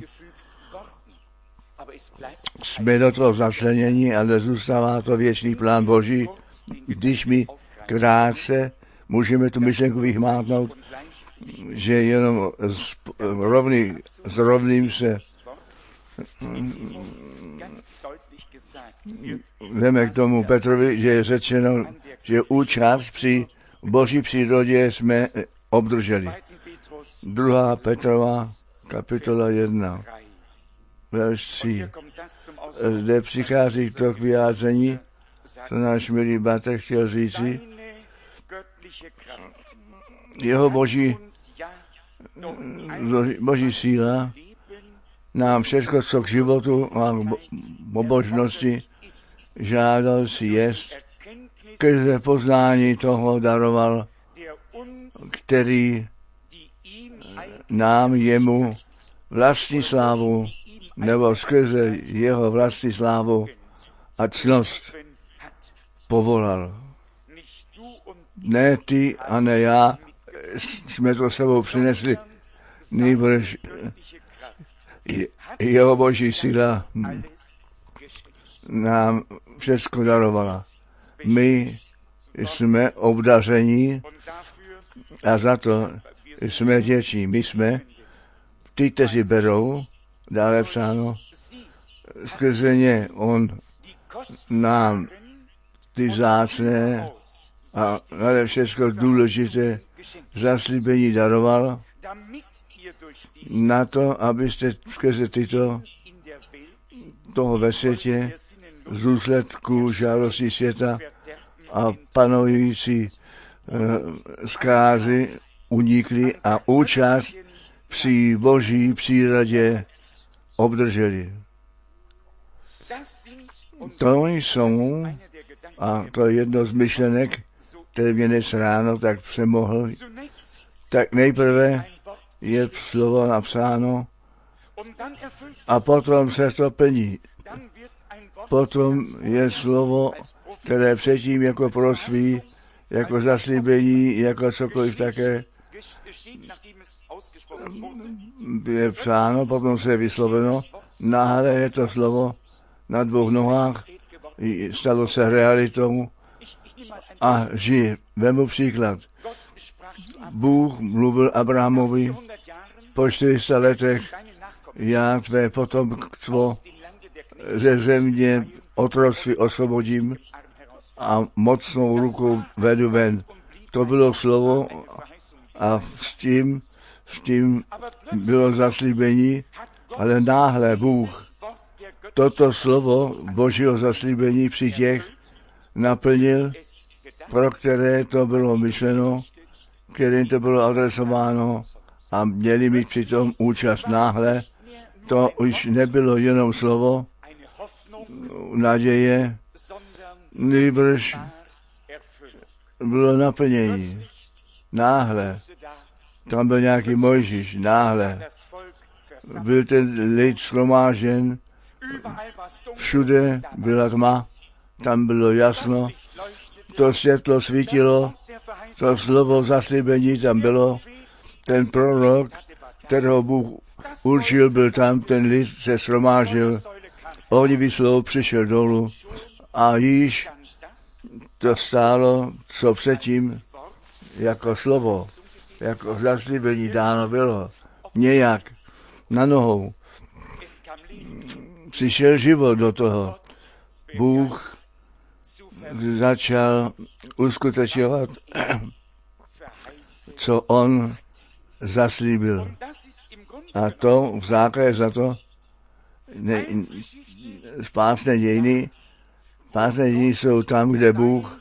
Jsme do toho začleněni, ale zůstává to věčný plán Boží. Když my krátce můžeme tu myšlenku vyhmátnout, že jenom s rovným se jdeme k tomu Petrovi, že je řečeno, že účast při Boží přírodě jsme obdrželi. 2. Petrova, kapitola 1, verš 3. Zde přichází to k vyjádření, co náš milý bratr chtěl říci. Jeho boží síla nám všechno, co k životu a k pobožnosti žádal si jest, skrze poznání toho daroval, který nám jemu vlastní slávu, nebo skrze jeho vlastní slávu a ctnost povolal. Ne ty a ne já jsme to sebou přinesli, nejbrž jeho boží síla nám všechno darovala. My jsme obdaření a za to jsme děční. My jsme, ty, kteří berou, dále psáno, skrze ně on nám ty vzácné a ale všechno důležité zaslíbení daroval na to, abyste skrze toho ve světě z důsledku žádosti světa a panující zkázy unikli a účast při boží přírodě obdrželi. To jsou, a to je jedno z myšlenek, které mě dnes ráno tak přemohl, tak nejprve je slovo napsáno a potom se to plní. Potom je slovo, které předtím jako prosví, jako zaslíbení, jako cokoliv také je psáno, potom se je vysloveno. Náhle je to slovo na dvou nohách, stalo se realitou a žije. Vemu příklad. Bůh mluvil Abrahamovi po 400 letech, já tvé potomstvo ze země otroctví osvobodím a mocnou rukou vedu ven. To bylo slovo a s tím bylo zaslíbení, ale náhle Bůh toto slovo Božího zaslíbení při těch naplnil, pro které to bylo myšleno, kterým to bylo adresováno a měli mít přitom účast náhle. To už nebylo jenom slovo naděje, nýbrž bylo naplnění. Náhle. Tam byl nějaký Mojžíš, náhle. Byl ten lid shromážen, všude byla tma, tam bylo jasno, to světlo svítilo, to slovo zaslíbení tam bylo, ten prorok, kterého Bůh určil, byl tam, ten lid se shromážil, ohnivý slovo přišel dolů a již to stálo, co předtím jako slovo, jako zaslíbení dáno bylo, nějak na nohou. Přišel život do toho. Bůh začal uskutečňovat, co on zaslíbil. A to v základě za to spásné dějiny jsou tam, kde Bůh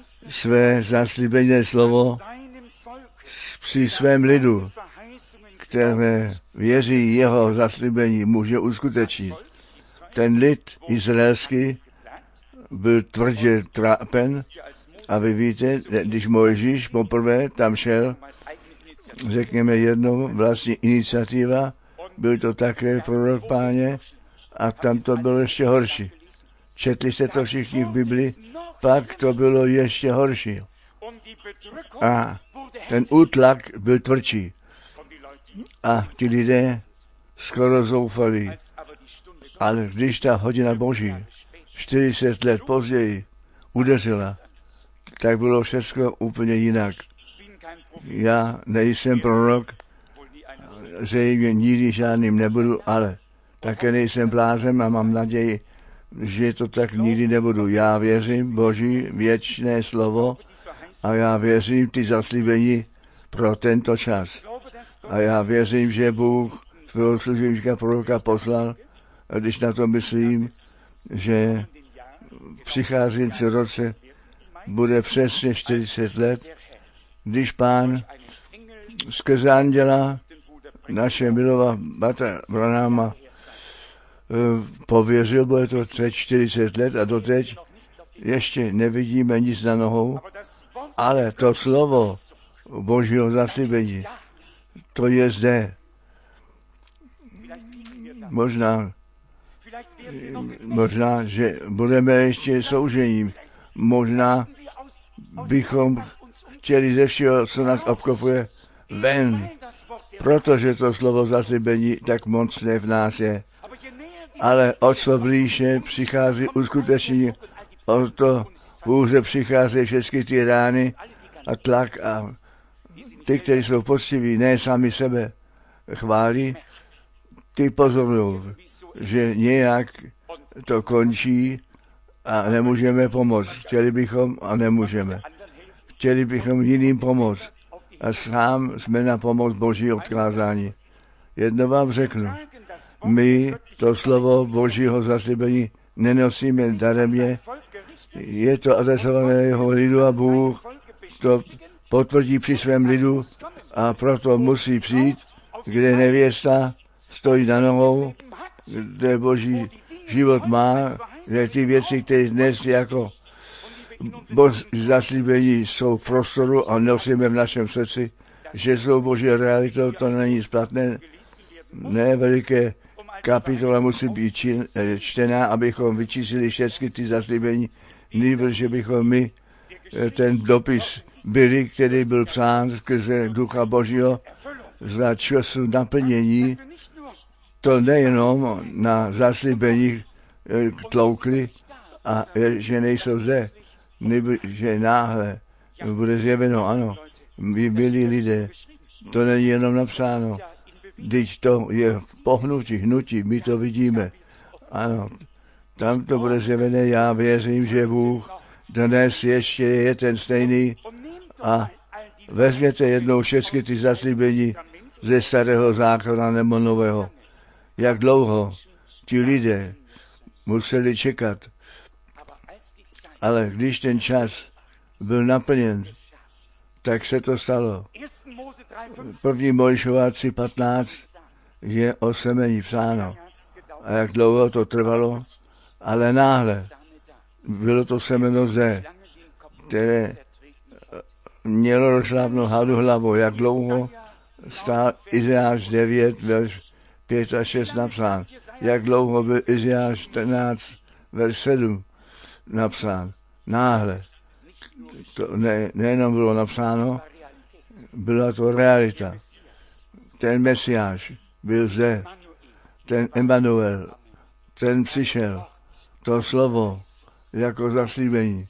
své zaslíbené slovo při svém lidu, které věří jeho zaslíbení, může uskutečnit. Ten lid izraelský byl tvrdě trápen a vy víte, když Mojžíš poprvé tam šel, řekněme jednou vlastní iniciativa, byl to také prorok Páně a tam to bylo ještě horší. Četli jste to všichni v Bibli, pak to bylo ještě horší. A ten útlak byl tvrdší. A ti lidé skoro zoufali. Ale když ta hodina Boží 40 let později udeřila, tak bylo všechno úplně jinak. Já nejsem prorok, zřejmě nikdy žádným nebudu, ale také nejsem blázen a mám naději, že to tak nikdy nebudu. Já věřím Boží věčné slovo a já věřím ty zaslíbení pro tento čas. A já věřím, že Bůh svého služebníka proroka poslal, a když na to myslím, že v přicházejícím roce bude přesně 40 let, když Pán skrze anděla naše milová bratra Branhama pověřil, bude to teď 40 let a doteď ještě nevidíme nic na nohou, ale to slovo Božího zaslíbení, to je zde. Možná, že budeme ještě soužením. Možná bychom chtěli ze všeho, co nás obklopuje, ven, protože to slovo zaslíbení tak mocné v nás je. Ale o co blíže přichází uskutečnění, o to hůře přicházejí všechny ty rány a tlak a ty, kteří jsou poctiví, ne sami sebe chválí, ty pozorují, že nějak to končí a nemůžeme pomoct. Chtěli bychom a nemůžeme. Chtěli bychom jiným pomoct. A sám jsme na pomoc Boží odkázání. Jedno vám řeknu. My to slovo Božího zaslíbení nenosíme daremně. Je to adresované jeho lidu a Bůh to potvrdí při svém lidu a proto musí přijít, kde nevěsta stojí na nohou, kde Boží život má, kde ty věci, které dnes jako zaslíbení jsou v prostoru a nosíme v našem srdci, že jsou Boží realitou, to není splatné. Ne, veliké kapitola musí být čtená, abychom vyčíslili všechny ty zaslíbení, nýbrž, že bychom my ten dopis byli, který byl psán skrze Ducha Božího za času naplnění, to nejenom na zaslíbení tloukli a že nejsou zde, že náhle bude zjeveno, ano, my milí lidé, to není jenom napsáno, když to je pohnutí, hnutí, my to vidíme, ano, tam to bude zjevené, já věřím, že Bůh dnes ještě je ten stejný a vezměte jednou všechny ty zaslíbení ze starého zákona nebo nového. Jak dlouho ti lidé museli čekat. Ale když ten čas byl naplněn, tak se to stalo. První Mojžíšova 3:15 je o semení psáno. A jak dlouho to trvalo, ale náhle bylo to semeno zde, které mělo rozšlápnout hadu hlavou. Jak dlouho stál Izajáš 9, verš 5 a 6 napsán. Jak dlouho byl Izajáš 14, verš 7 napsán. Náhle. To nejenom bylo napsáno, byla to realita. Ten Mesiáš byl zde, ten Emanuel, ten přišel, to slovo jako zaslíbení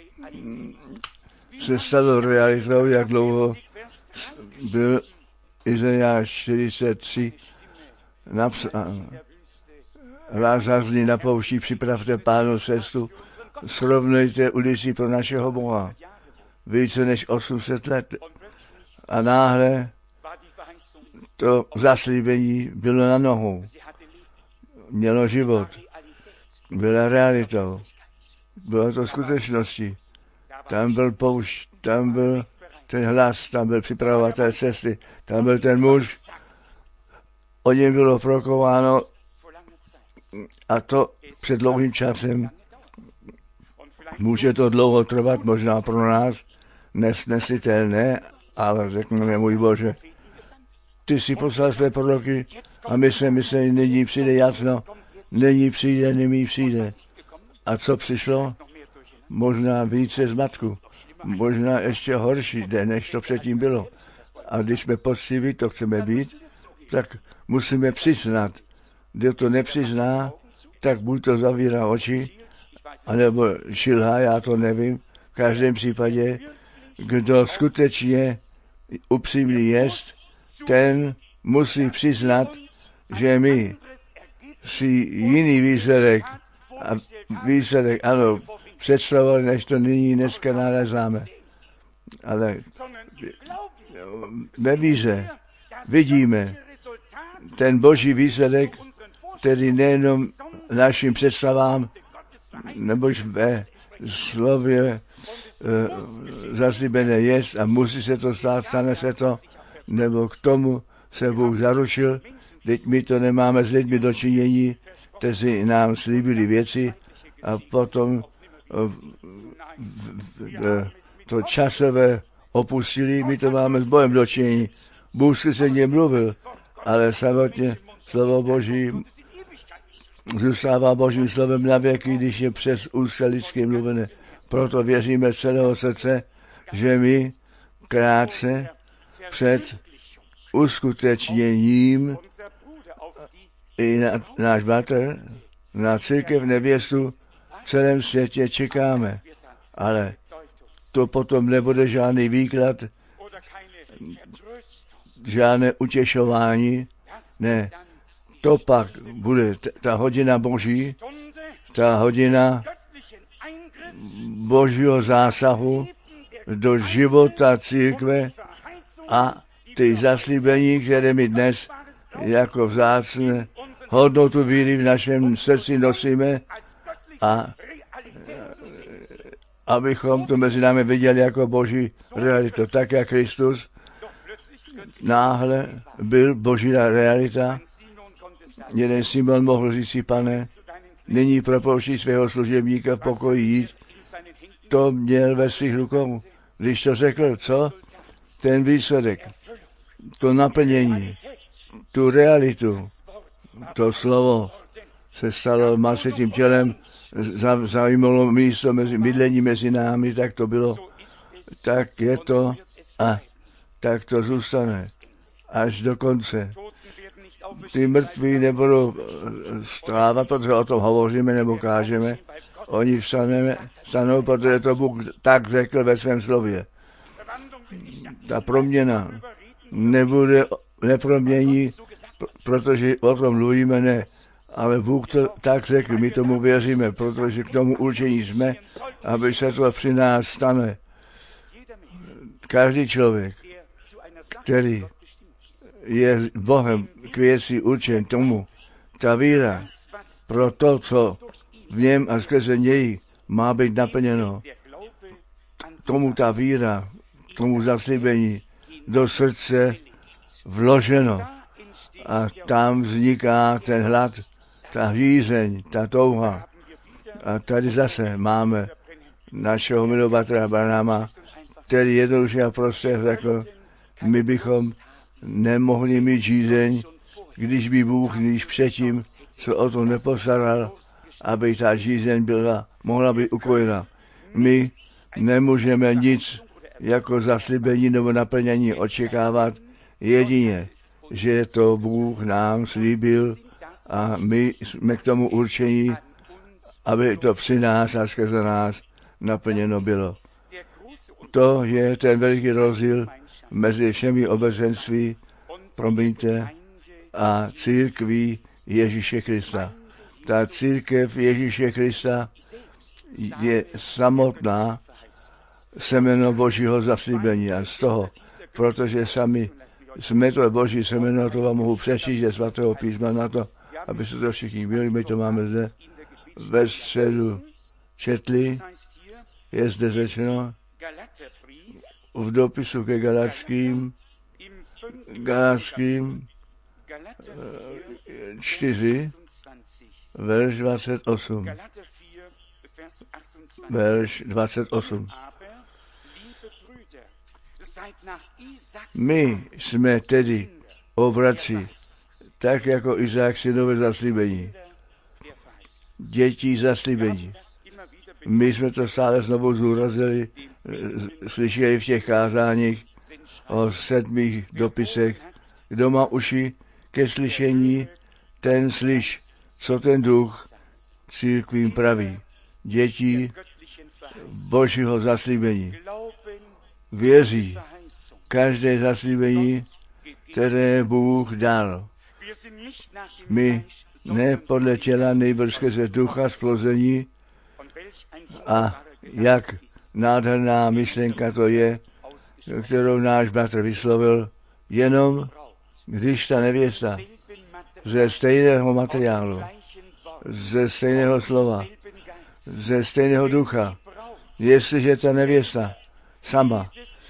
se stalo realitou, jak dlouho byl Izajáš 43 napsán. Hlas zazní na poušti, připravte Pánu cestu, srovnejte ulici pro našeho Boha. Více než 800 let. A náhle to zaslíbení bylo na nohou. Mělo život. Byla realitou. Bylo to skutečností. Tam byl poušť, tam byl ten hlas, tam byl připravovatel cesty, tam byl ten muž o něm bylo prokováno a to před dlouhým časem. Může to dlouho trvat, možná pro nás nesnesitelné, ale řekneme, můj Bože, ty jsi poslal své proroky a my jsme mysleli, nyní přijde jasno, nyní přijde. A co přišlo? Možná více zmatku, možná ještě horší den, než to předtím bylo. A když jsme poctiví, to chceme být, tak musíme přiznat. Kdo to nepřizná, tak buď to zavírá oči, anebo šilhá, já to nevím. V každém případě, kdo skutečně upřímný jest, ten musí přiznat, že my si jiný výsledek, ano, představovali, než to nyní dneska nalezáme. Ale ve víře vidíme ten boží výsledek, který nejenom našim představám, nebož ve slově zaslíbené jest a musí se to stát, stane se to, nebo k tomu se Bůh zaručil. Teď my to nemáme s lidmi dočinění, kteří nám slíbili věci a potom to časové opustili, my to máme s Bohem dočinění. Bůh se něm mluvil, ale samotně slovo Boží zůstává Božím slovem na věky, když je přes ústa lidské mluvené. Proto věříme celého srdce, že my krátce před uskutečněním i na náš bratr, na církev nevěstu v celém světě čekáme. Ale to potom nebude žádný výklad, žádné utěšování, ne. To pak bude ta hodina Boží, ta hodina Božího zásahu do života církve a ty zaslíbení, které my dnes jako vzácné hodnotu víry v našem srdci nosíme a abychom to mezi námi viděli jako Boží realitu. Tak jak Kristus náhle byl Boží realita, jeden Simon mohl říct si, Pane, nyní propouští svého služebníka v pokoji jít. To měl ve svých rukou. Když to řekl, co? Ten výsledek, to naplnění, tu realitu, to slovo se stalo masitým tělem, zajímalo místo bydlení mezi námi, tak to bylo, tak je to a tak to zůstane až do konce. Ty mrtví nebudou strávat, protože o tom hovoříme nebo kážeme. Oni vstanou, protože to Bůh tak řekl ve svém slově. Ta proměna nebude, nepromění, protože o tom mluvíme, ne. Ale Bůh to tak řekl, my tomu věříme, protože k tomu určení jsme, aby se to při nás stane. Každý člověk, který je Bohem k věci určen tomu, ta víra pro to, co v něm a skrze něj má být naplněno, tomu ta víra, tomu zaslíbení do srdce vloženo. A tam vzniká ten hlad, ta žízeň, ta touha. A tady zase máme našeho milovatele Branhama, který jednoduše a prostě řekl, my bychom nemohli mít žízeň, když by Bůh již předtím se o to nepostaral, aby ta žízeň mohla být ukojena. My nemůžeme nic jako zaslíbení nebo naplnění očekávat, jedině, že to Bůh nám slíbil a my jsme k tomu určení, aby to při nás a skrze nás naplněno bylo. To je ten veliký rozdíl mezi všemi obecenství, promiňte, a církví Ježíše Krista. Ta církev Ježíše Krista je samotná semeno Božího zaslíbení a z toho, protože sami jsme to Boží semeno, to vám mohu přečíst ze svatého písma na to, aby se to všichni byli, my to máme zde ve středu četli, je zde řečeno v dopisu ke Galackým 4, verš 28. Verš 28. My jsme tedy obratci, tak jako Izák synové zaslíbení, dětí zaslíbení. My jsme to stále znovu zúrazili, slyšeli v těch kázáních o 7 dopisech. Kdo má uši ke slyšení, ten slyš, co ten duch církvím praví. Dětí Božího zaslíbení. Věří každé zaslíbení, které Bůh dal. My ne podle těla, nejbrž skrze ducha splození. A jak nádherná myšlenka to je, kterou náš bratr vyslovil, jenom když ta nevěsta ze stejného materiálu, ze stejného slova, ze stejného ducha, jestliže ta nevěsta sama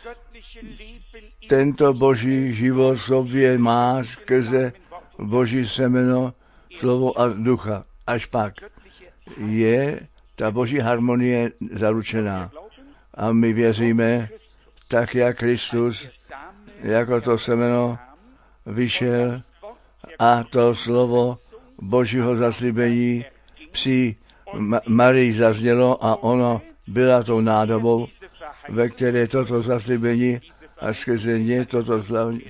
tento boží život v sobě má skrze boží semeno, slovo a ducha, až pak je ta boží harmonie zaručená. A my věříme, tak jak Kristus, jako to semeno vyšel a to slovo božího zaslíbení při Marii zaznělo a ono byla tou nádobou, ve které toto zaslíbení a skrze ně toto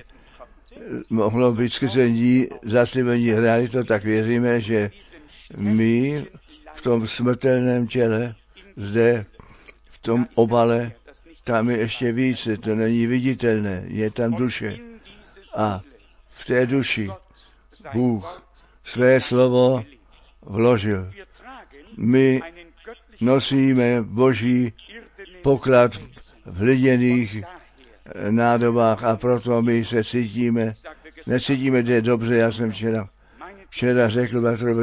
mohlo být skrze ní zaslíbení realita, tak věříme, že my v tom smrtelném těle, zde v tom obale, tam je ještě více, to není viditelné, je tam duše. A v té duši Bůh své slovo vložil. My nosíme boží poklad v liděných nádobách a proto my se necítíme, že je dobře. Já jsem včera řekl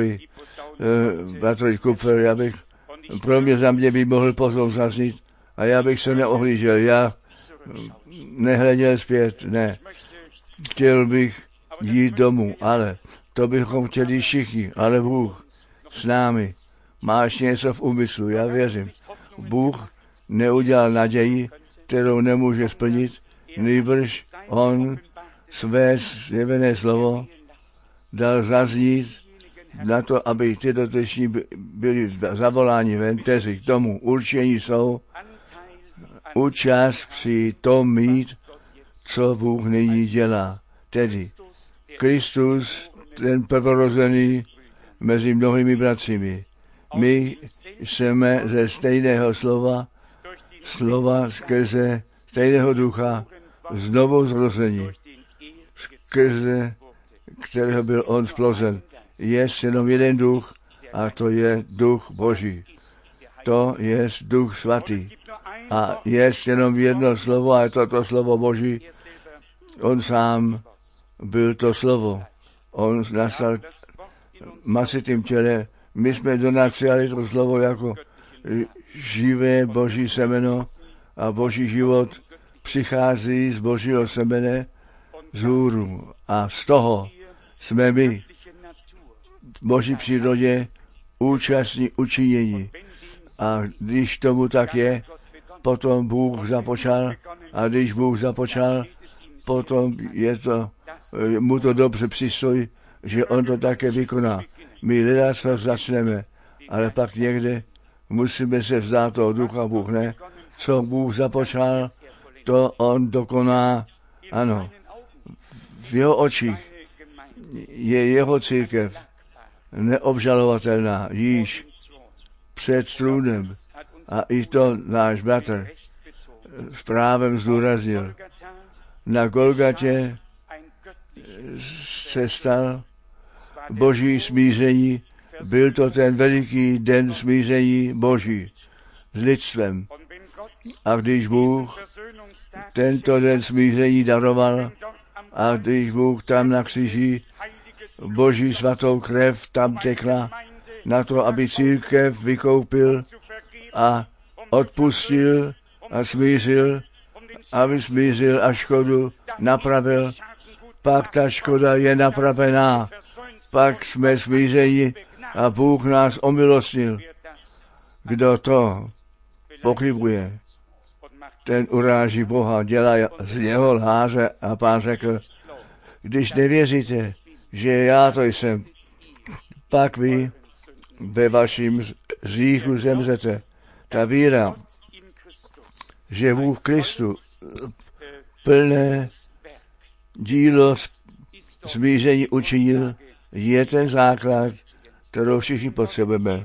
Batrovi Kupfer, za mě by mohl pozor zaznít a já bych se neohlížel, já nehleděl zpět, ne. Chtěl bych jít domů, ale to bychom chtěli všichni, ale Bůh s námi má ještě něco v úmyslu, já věřím. Bůh neudělal naději, kterou nemůže splnit, nýbrž on své zjevené slovo dal zaznít na to, aby ty dotyční byli zavoláni ven, kteří k tomu určení jsou, účast při tom mít, co Bůh nyní dělá. Tedy Kristus, ten prvorozený mezi mnohými bratřími. My jsme ze stejného slova skrze stejného ducha, znovu zrození, skrze kterého byl on splozen. Je jenom jeden duch a to je duch Boží. To je duch svatý. A je jenom jedno slovo a je to slovo Boží. On sám byl to slovo. On nastal masitým těle. My jsme do nás přijali to slovo jako živé Boží semeno a Boží život přichází z Božího semene z hůru. A z toho jsme my v Boží přírodě účastní učinění. A když tomu tak je, potom Bůh započal a když Bůh započal, potom je to, mu to dobře přistojí, že on to také vykoná. My lidé co začneme, ale pak někde musíme se vzdát toho ducha, Bůh ne. Co Bůh započal, to on dokoná, ano. V jeho očích je jeho církev neobžalovatelná, již před trůnem. A i to náš bratr s právem zdůraznil. Na Golgatě se stal Boží smíření, byl to ten veliký den smíření Boží s lidstvem. A když Bůh tento den smíření daroval a když Bůh tam na kříži Boží svatou krev tam tekla na to, aby církev vykoupil a odpustil a smířil, aby smířil a škodu napravil pak ta škoda je napravená, pak jsme smířeni a Bůh nás omilostnil. Kdo to pochybuje, ten uráží Boha, dělá z něho lháře. A Pán řekl, když nevěříte, že já to jsem, pak vy ve vaším hříchu zemřete. Ta víra, že Bůh v Kristu plné dílo smíření učinil, je ten základ, kterou všichni potřebujeme.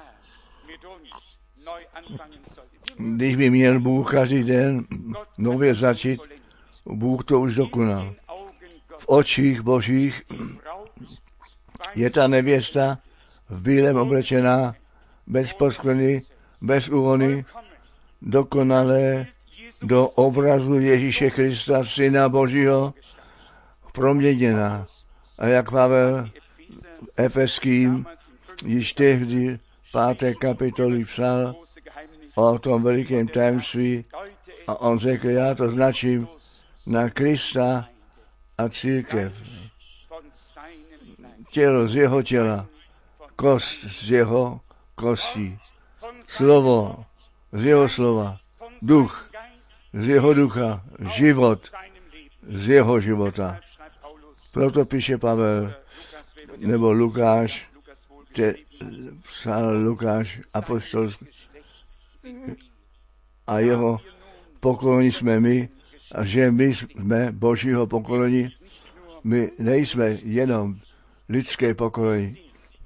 Když by měl Bůh každý den nově začít, Bůh to už dokonal. V očích Božích je ta nevěsta v bílém oblečená, bez poskvrny, bez úhony, dokonalé do obrazu Ježíše Krista, Syna Božího, proměněná. A jak Pavel Efeským již tehdy 5. kapitoly psal o tom velikém tajemství a on řekl, já to značím na Krista a církev. Tělo z jeho těla, kost z jeho kostí, slovo z jeho slova, duch z jeho ducha, život z jeho života. Proto píše Pavel, nebo Lukáš, psal Lukáš apostolský, a jeho pokolení jsme my, a že my jsme Božího pokolení, my nejsme jenom lidské pokolení.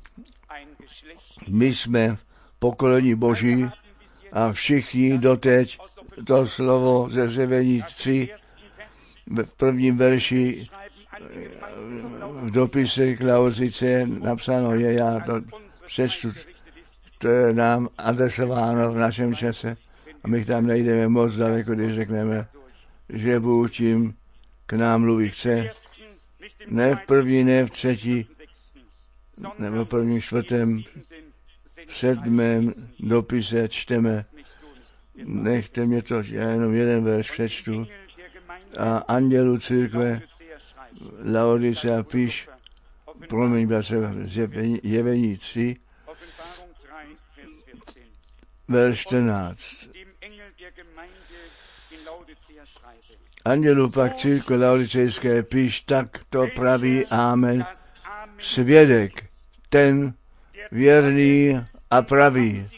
My jsme pokolení Boží a všichni doteď to slovo ze Zjevení 3 v prvním verši v dopise k Laodice napsáno je, já to přečtu, to je nám adresováno v našem čase a my tam nejdeme moc daleko, když řekneme, že Bůh tím k nám mluví chce. Ne v první, ne v třetí, nebo v prvním, čtvrtém, v 7. dopise čteme. Nechte mě to, já jenom jeden verš přečtu. A andělu církve Laodicea píš, promiň, Zjevení 3, verš 14. Andělu pak církve laodicejské píš, tak to praví Amen, svědek, ten věrný a pravý,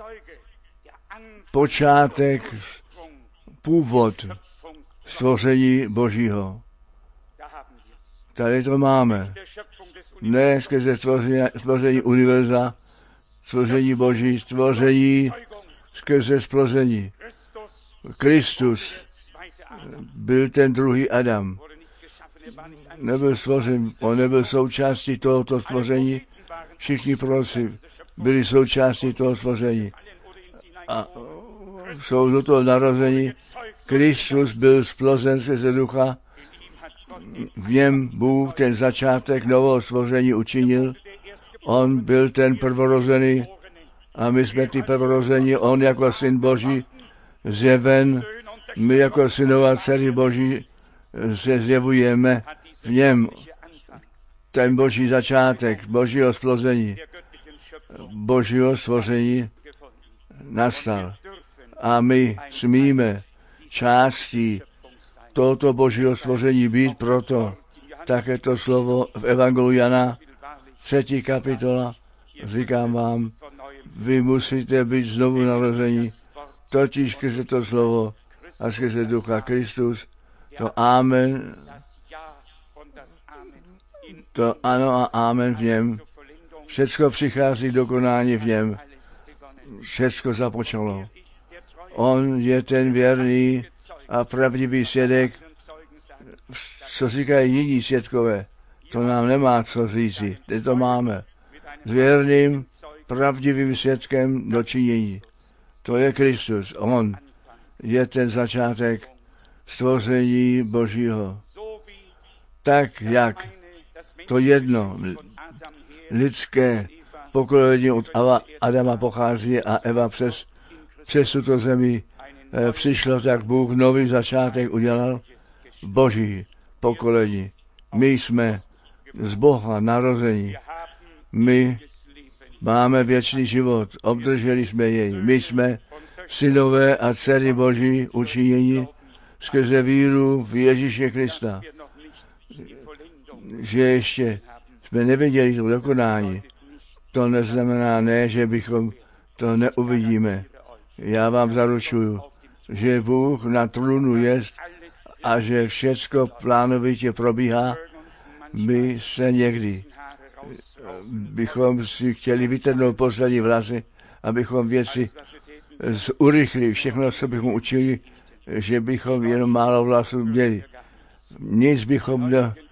počátek, původ stvoření Božího. Tady to máme. Ne skrze stvoření univerza, stvoření Boží, stvoření skrze stvoření. Kristus byl ten druhý Adam. Nebyl stvořen, on nebyl součástí tohoto stvoření. Všichni proroci byli součástí toho stvoření. A jsou do toho narození. Kristus byl splozen skrze ducha. V něm Bůh ten začátek nového stvoření učinil. On byl ten prvorozený a my jsme ty prvorození. On jako syn Boží zjeven. My jako synové dcery Boží se zjevujeme v něm. Ten Boží začátek Božího splození, Božího stvoření nastal. A my smíme částí tohoto Božího stvoření být, proto také to slovo v Evangeliu Jana, 3. kapitola, říkám vám, vy musíte být znovu narození, totiž skrze to slovo a skrze ducha Kristus, to Amen, to ano a Amen v něm, všecko přichází do konání v něm, všecko započalo. On je ten věrný a pravdivý svědek, co říkají jiní svědkové, to nám nemá co říci, teď to máme. S věrným, pravdivým svědkem do činění. To je Kristus, on je ten začátek stvoření Božího. Tak, jak to jedno lidské pokolení od Adama pochází a Eva přes tuto zemi přišlo, tak Bůh nový začátek udělal Boží pokolení. My jsme z Boha narození. My máme věčný život, obdrželi jsme jej. My jsme synové a dcery Boží učiněni skrze víru v Ježíše Krista. Že ještě jsme neviděli to dokonání. To neznamená ne, že bychom to neuvidíme. Já vám zaručuju, že Bůh na trůnu jest a že všecko plánovitě probíhá. My se někdy bychom si chtěli vytrhnout poslední vlasy, abychom věci urychlili, všechno, co bychom učili, že bychom jenom málo vlasů měli. Nic bychom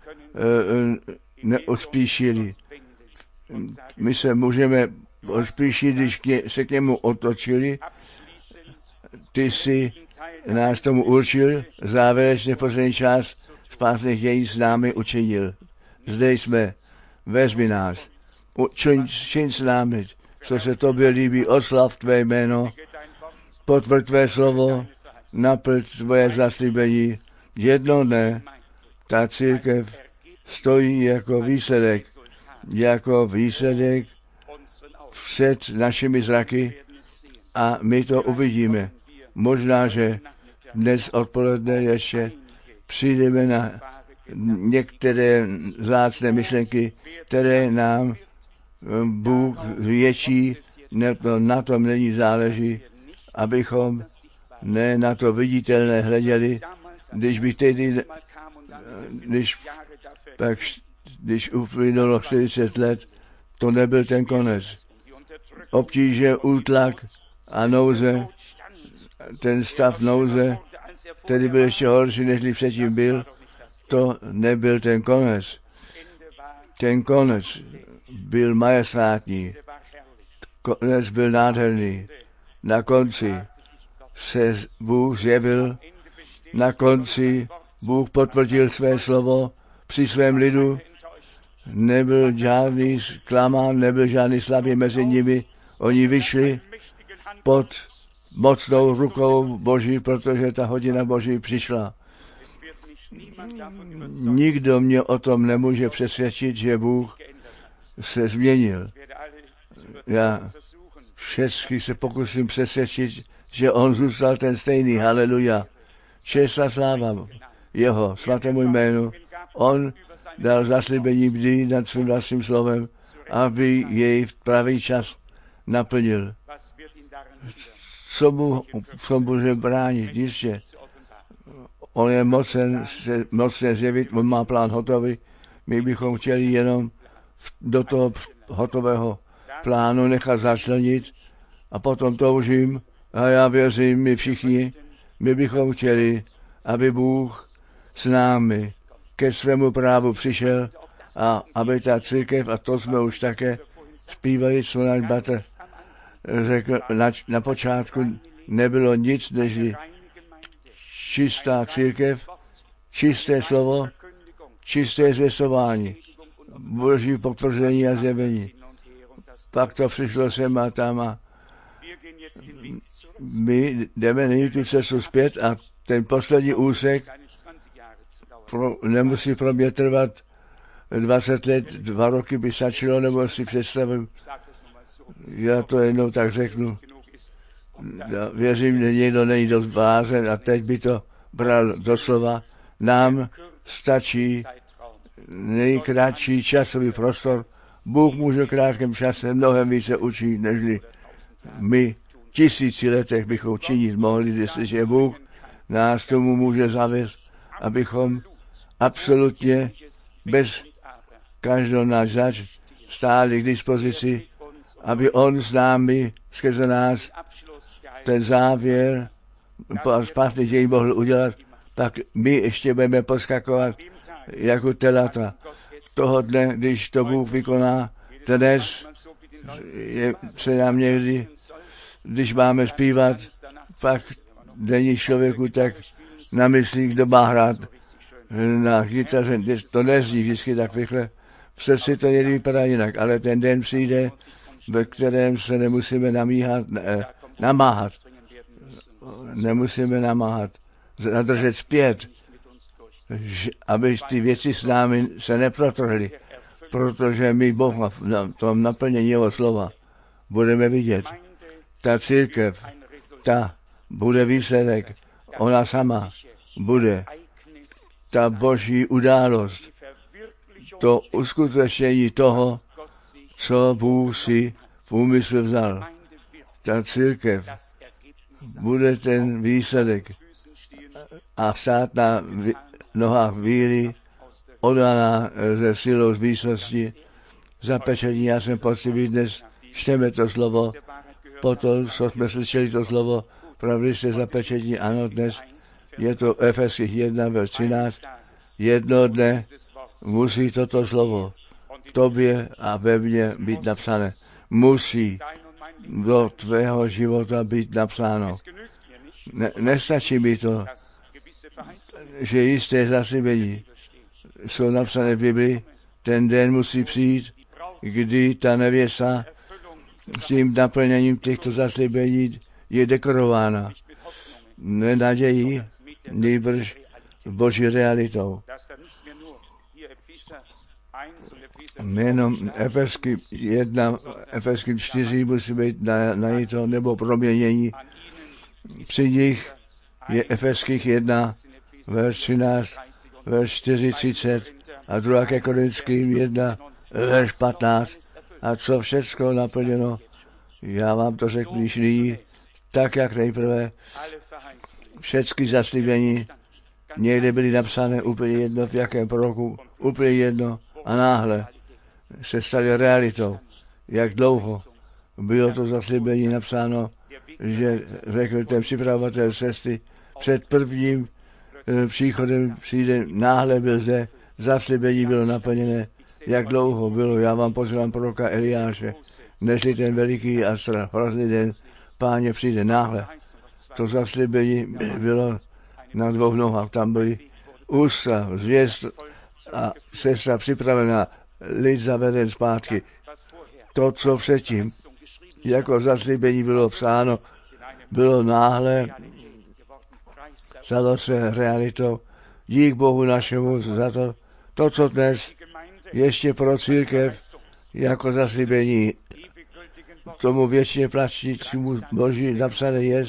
neuspíšili. My se můžeme uspíšit, když se k němu otočili. Ty jsi nás tomu určil, závěrečně poslední část spásných dějin s námi učinil. Zde jsme, vezmi nás, čiň s námi, co se tobě líbí, oslav tvé jméno, potvrď tvé slovo, naplň tvoje zaslíbení. Jedno dne ta církev stojí jako výsledek před našimi zraky a my to uvidíme. Možná, že dnes odpoledne ještě přijdeme na některé vzácné myšlenky, které nám Bůh větší, na tom není záleží, abychom ne na to viditelné hleděli, když uplynulo 40 let, to nebyl ten konec. Obtíže, útlak a nouze, ten stav nouze, který byl ještě horší, než předtím byl, to nebyl ten konec. Ten konec byl majestátní, konec byl nádherný. Na konci se Bůh zjevil, na konci Bůh potvrdil své slovo při svém lidu. Nebyl žádný zklamán, nebyl žádný slabý mezi nimi. Oni vyšli pod mocnou rukou Boží, protože ta hodina Boží přišla. Nikdo mě o tom nemůže přesvědčit, že Bůh se změnil. Já všechny se pokusím přesvědčit, že on zůstal ten stejný. Haleluja. Čest a sláva jeho svatému jménu. On dal zaslíbení bdí nad svým vlastním slovem, aby jej v pravý čas naplnil. Co mu může bránit? Jistě. On je mocen zjevit, on má plán hotový. My bychom chtěli jenom do toho hotového plánu nechat začlenit a potom toužím, a já věřím, my všichni, my bychom chtěli, aby Bůh s námi ke svému právu přišel a aby ta církev, a to jsme už také zpívali, co náš bratr řekl, na počátku nebylo nic, než čistá církev, čisté slovo, čisté zvěstování, Boží potvrzení a zjevení. Pak to přišlo sem a tam a my jdeme nyní tu cestu zpět a ten poslední úsek nemusí pro mě trvat 20 let, 2 roky by stačilo, nebo si představím. Já to jednou tak řeknu. Já věřím, že někdo není dost blázen a teď by to bral doslova. Nám stačí nejkratší časový prostor. Bůh může v krátkém čase mnohem více učit, nežli my 1000 letech bychom činit mohli, jestliže Bůh nás tomu může zavést, abychom absolutně bez každého náš zač stáli k dispozici, aby on s námi, skrze nás, ten závěr spásných dějin mohl udělat, tak my ještě budeme poskakovat jako telata. Toho dne, když to Bůh vykoná, dnes se nám někdy, když máme zpívat, pak není člověku tak na mysli, kdo má hrát na kytaře, to nezní vždycky tak rychle. V srdci to někdy vypadá jinak, ale ten den přijde, ve kterém se nemusíme namáhat. Nemusíme namáhat, zadržet zpět. aby ty věci s námi se neprotrhly, protože my Boha v tom naplnění jeho slova budeme vidět. Ta církev, ta bude výsledek, ona sama bude ta boží událost, to uskutečnění toho, co Bůh si v úmysl vzal. Ta církev bude ten výsledek a stát na nohách víry, odaná ze silou z výsosti, zapečení. Já jsem poctivý dnes, čteme to slovo, potom, co jsme slyšeli to slovo, pravdy jste zapečení, ano, dnes je to Efeských 1, verš 13, jedno dne musí toto slovo v tobě a ve mně být napsané. Musí do tvého života být napsáno. Nestačí mi to, že jisté zaslíbení jsou napsané v Biblii, ten den musí přijít, kdy ta nevěsta s tím naplněním těchto zaslíbení je dekorována. Nenadějí, nýbrž boží realitou. Jménem Efeským 1, Efeským 4 musí být najít to, nebo proměnění. Při nich je Efeských 1, verš 13, verš 40 a 2. Korinským 1, verš 15. A co všecko naplněno, já vám to řeknu již nyní, tak jak nejprve všechny zaslíbení někde byly napsané úplně jedno v jakém roku, úplně jedno a náhle se staly realitou. Jak dlouho bylo to zaslíbení napsáno, že řekl ten připravovatel cesty, před prvním příchodem přijde, náhle byl zde, zaslíbení bylo naplněné. Jak dlouho bylo, já vám posílám proroka Eliáše, nežli ten veliký a hrozný den, Páně přijde náhle. To zaslíbení bylo na dvou nohách, tam byly ústa, zvěst a cesta připravená, lid zaveden zpátky. To, co předtím jako zaslíbení bylo psáno, bylo náhle, stalo se realitou. Dík Bohu našemu za to, co dnes ještě pro církev jako zaslíbení tomu věčně plačícímu Boží napsané je,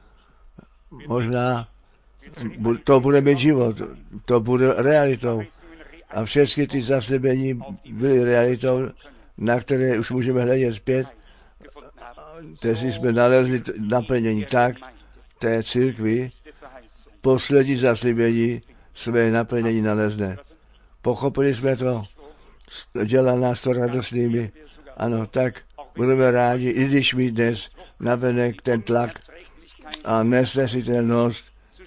možná to bude mít život, to bude realitou. A všechny ty zaslíbení byly realitou, na které už můžeme hledět zpět. Teď jsme nalezli naplnění tak, té církvi, poslední zaslíbení své naplnění nalezne. Pochopili jsme to, dělá nás to radostnými. Ano, tak budeme rádi, i když mi dnes navenek ten tlak a nesnesitelnost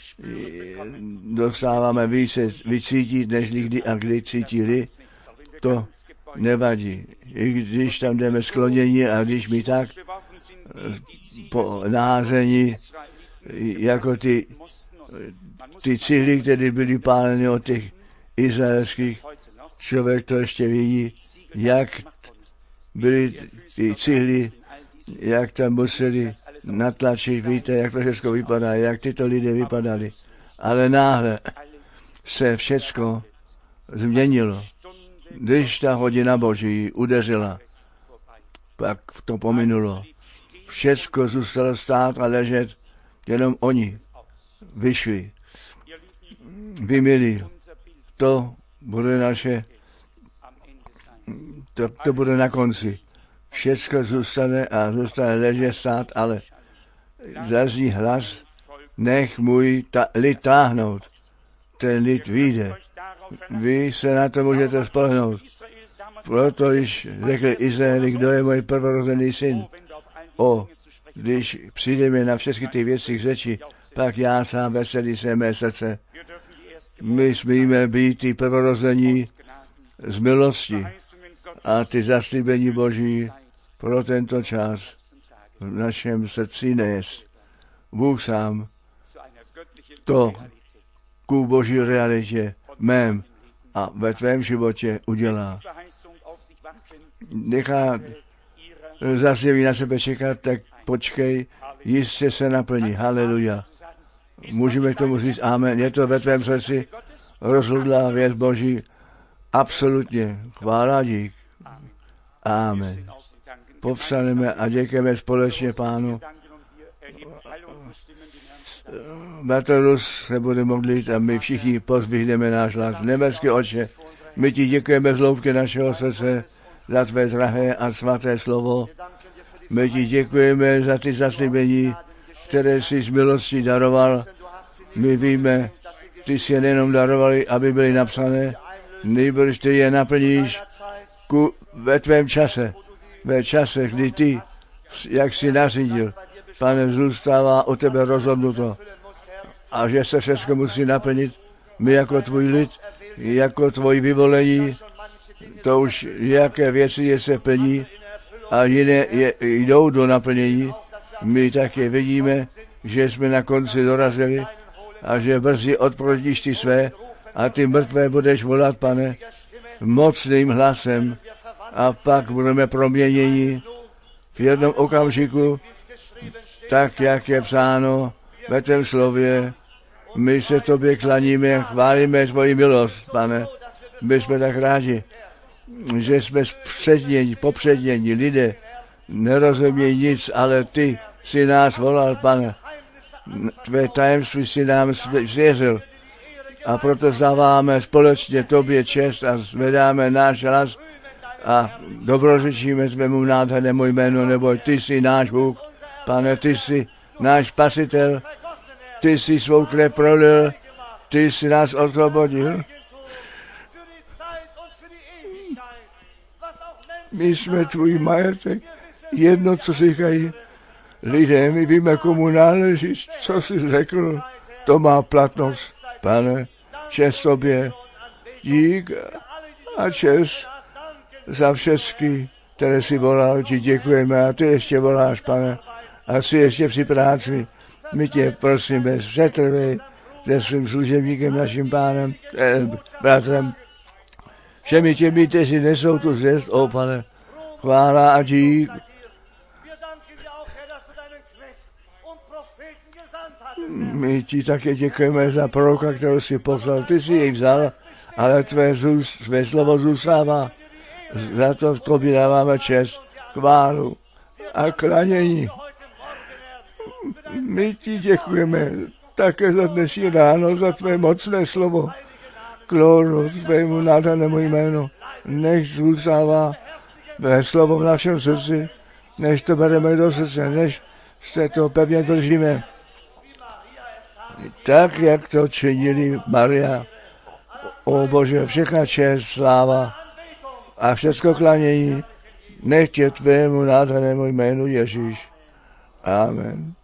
dostáváme více vycítit, než kdy a kdy cítili, to nevadí. I když tam jdeme sklonění a když mi tak po naházení, jako ty cihly, které byly páleny od těch izraelských, člověk to ještě vidí, jak byly ty cihly, jak tam museli natlačit, víte, jak to všechno vypadá, jak tyto lidé vypadali. Ale náhle se všecko změnilo. Když ta hodina Boží udeřila, pak to pominulo. Všecko zůstalo stát a ležet, jenom oni vyšli. Vy milí, to bude naše, to bude na konci. Všecko zůstane a zůstane ležet stát, ale zazní hlas, nech můj lid táhnout. Ten lid vyjde. Vy se na to můžete spolehnout. Proto již řekl Izraeli, kdo je můj prvorozený syn. Když přijdeme na všechny ty věci k řeči, pak já sám veselí se mé srdce. My smíme být ty prvorození z milosti a ty zaslíbení Boží pro tento čas v našem srdci nést. Bůh sám to ku Boží realitě mém a ve tvém životě udělá. Nechá zaslíbení na sebe čekat, tak počkej, jistě se naplní. Haleluja. Můžeme k tomu říct amen. Je to ve tvém srdci? rozhodlá věc Boží. Absolutně. Chvála dík. Amen. Povstaneme a děkujeme společně Pánu. Bartolus se bude modlit a my všichni pozvihneme náš hlas. Nebeský Otče, my ti děkujeme z hloubky našeho srdce za tvé drahé a svaté slovo. My ti děkujeme za ty zaslíbení, které jsi z milostí daroval. My víme, ty jsi je nejenom darovali, aby byly napsané, nejbrž ty je naplníš ve tvém čase. Ve čase, kdy ty, jak jsi nařídil, Pane, zůstává o tebe rozhodnuto. A že se všechno musí naplnit. My jako tvůj lid, jako tvoji vyvolení, to už jaké věci se plní a jiné jdou do naplnění. My také vidíme, že jsme na konci dorazili a že brzy odpovědíš ty své a ty mrtvé budeš volat, Pane, mocným hlasem a pak budeme proměněni v jednom okamžiku, tak, jak je psáno ve tvém slově. My se tobě klaníme, chválíme tvoji milost, Pane. My jsme tak rádi, že jsme popřednění lidé, nerozumějí nic, ale ty si nás volal, Pane. Tvé tajemství si nám svěřil a proto zdáváme společně tobě čest a zvedáme náš hlas a dobrořečíme tvému nádhernému jménu, neboť ty jsi náš Bůh, Pane, ty jsi náš spasitel, ty jsi svou krev prolil, ty jsi nás osvobodil. My jsme tvůj majetek, jedno, co říkají lidé, my víme, komu náleží, co jsi řekl, to má platnost. Pane, čest tobě, dík a čest za všechny, které si volal, ti děkujeme a ty ještě voláš, Pane, a jsi ještě při práci. My tě prosíme, přetrvej se svým služebníkem, naším pánem, bratrem, všemi těmi, kteří nesou tu zvěst, Pane, chvála a dík. My ti také děkujeme za proroka, kterou jsi poslal. Ty jsi jej vzal, ale tvé slovo zůstává. Za to v tobě dáváme čest, chválu a klanění. My ti děkujeme také za dnešní ráno, za tvé mocné slovo. Glóru tvému nádhernému jménu. Nech zůstává tvé slovo v našem srdci, než to bereme do srdce, než se to pevně držíme. Tak, jak to činili Maria. O Bože, všechna čest, sláva a všechno klanění, nech tě tvému nádhernému jménu Ježíš. Amen.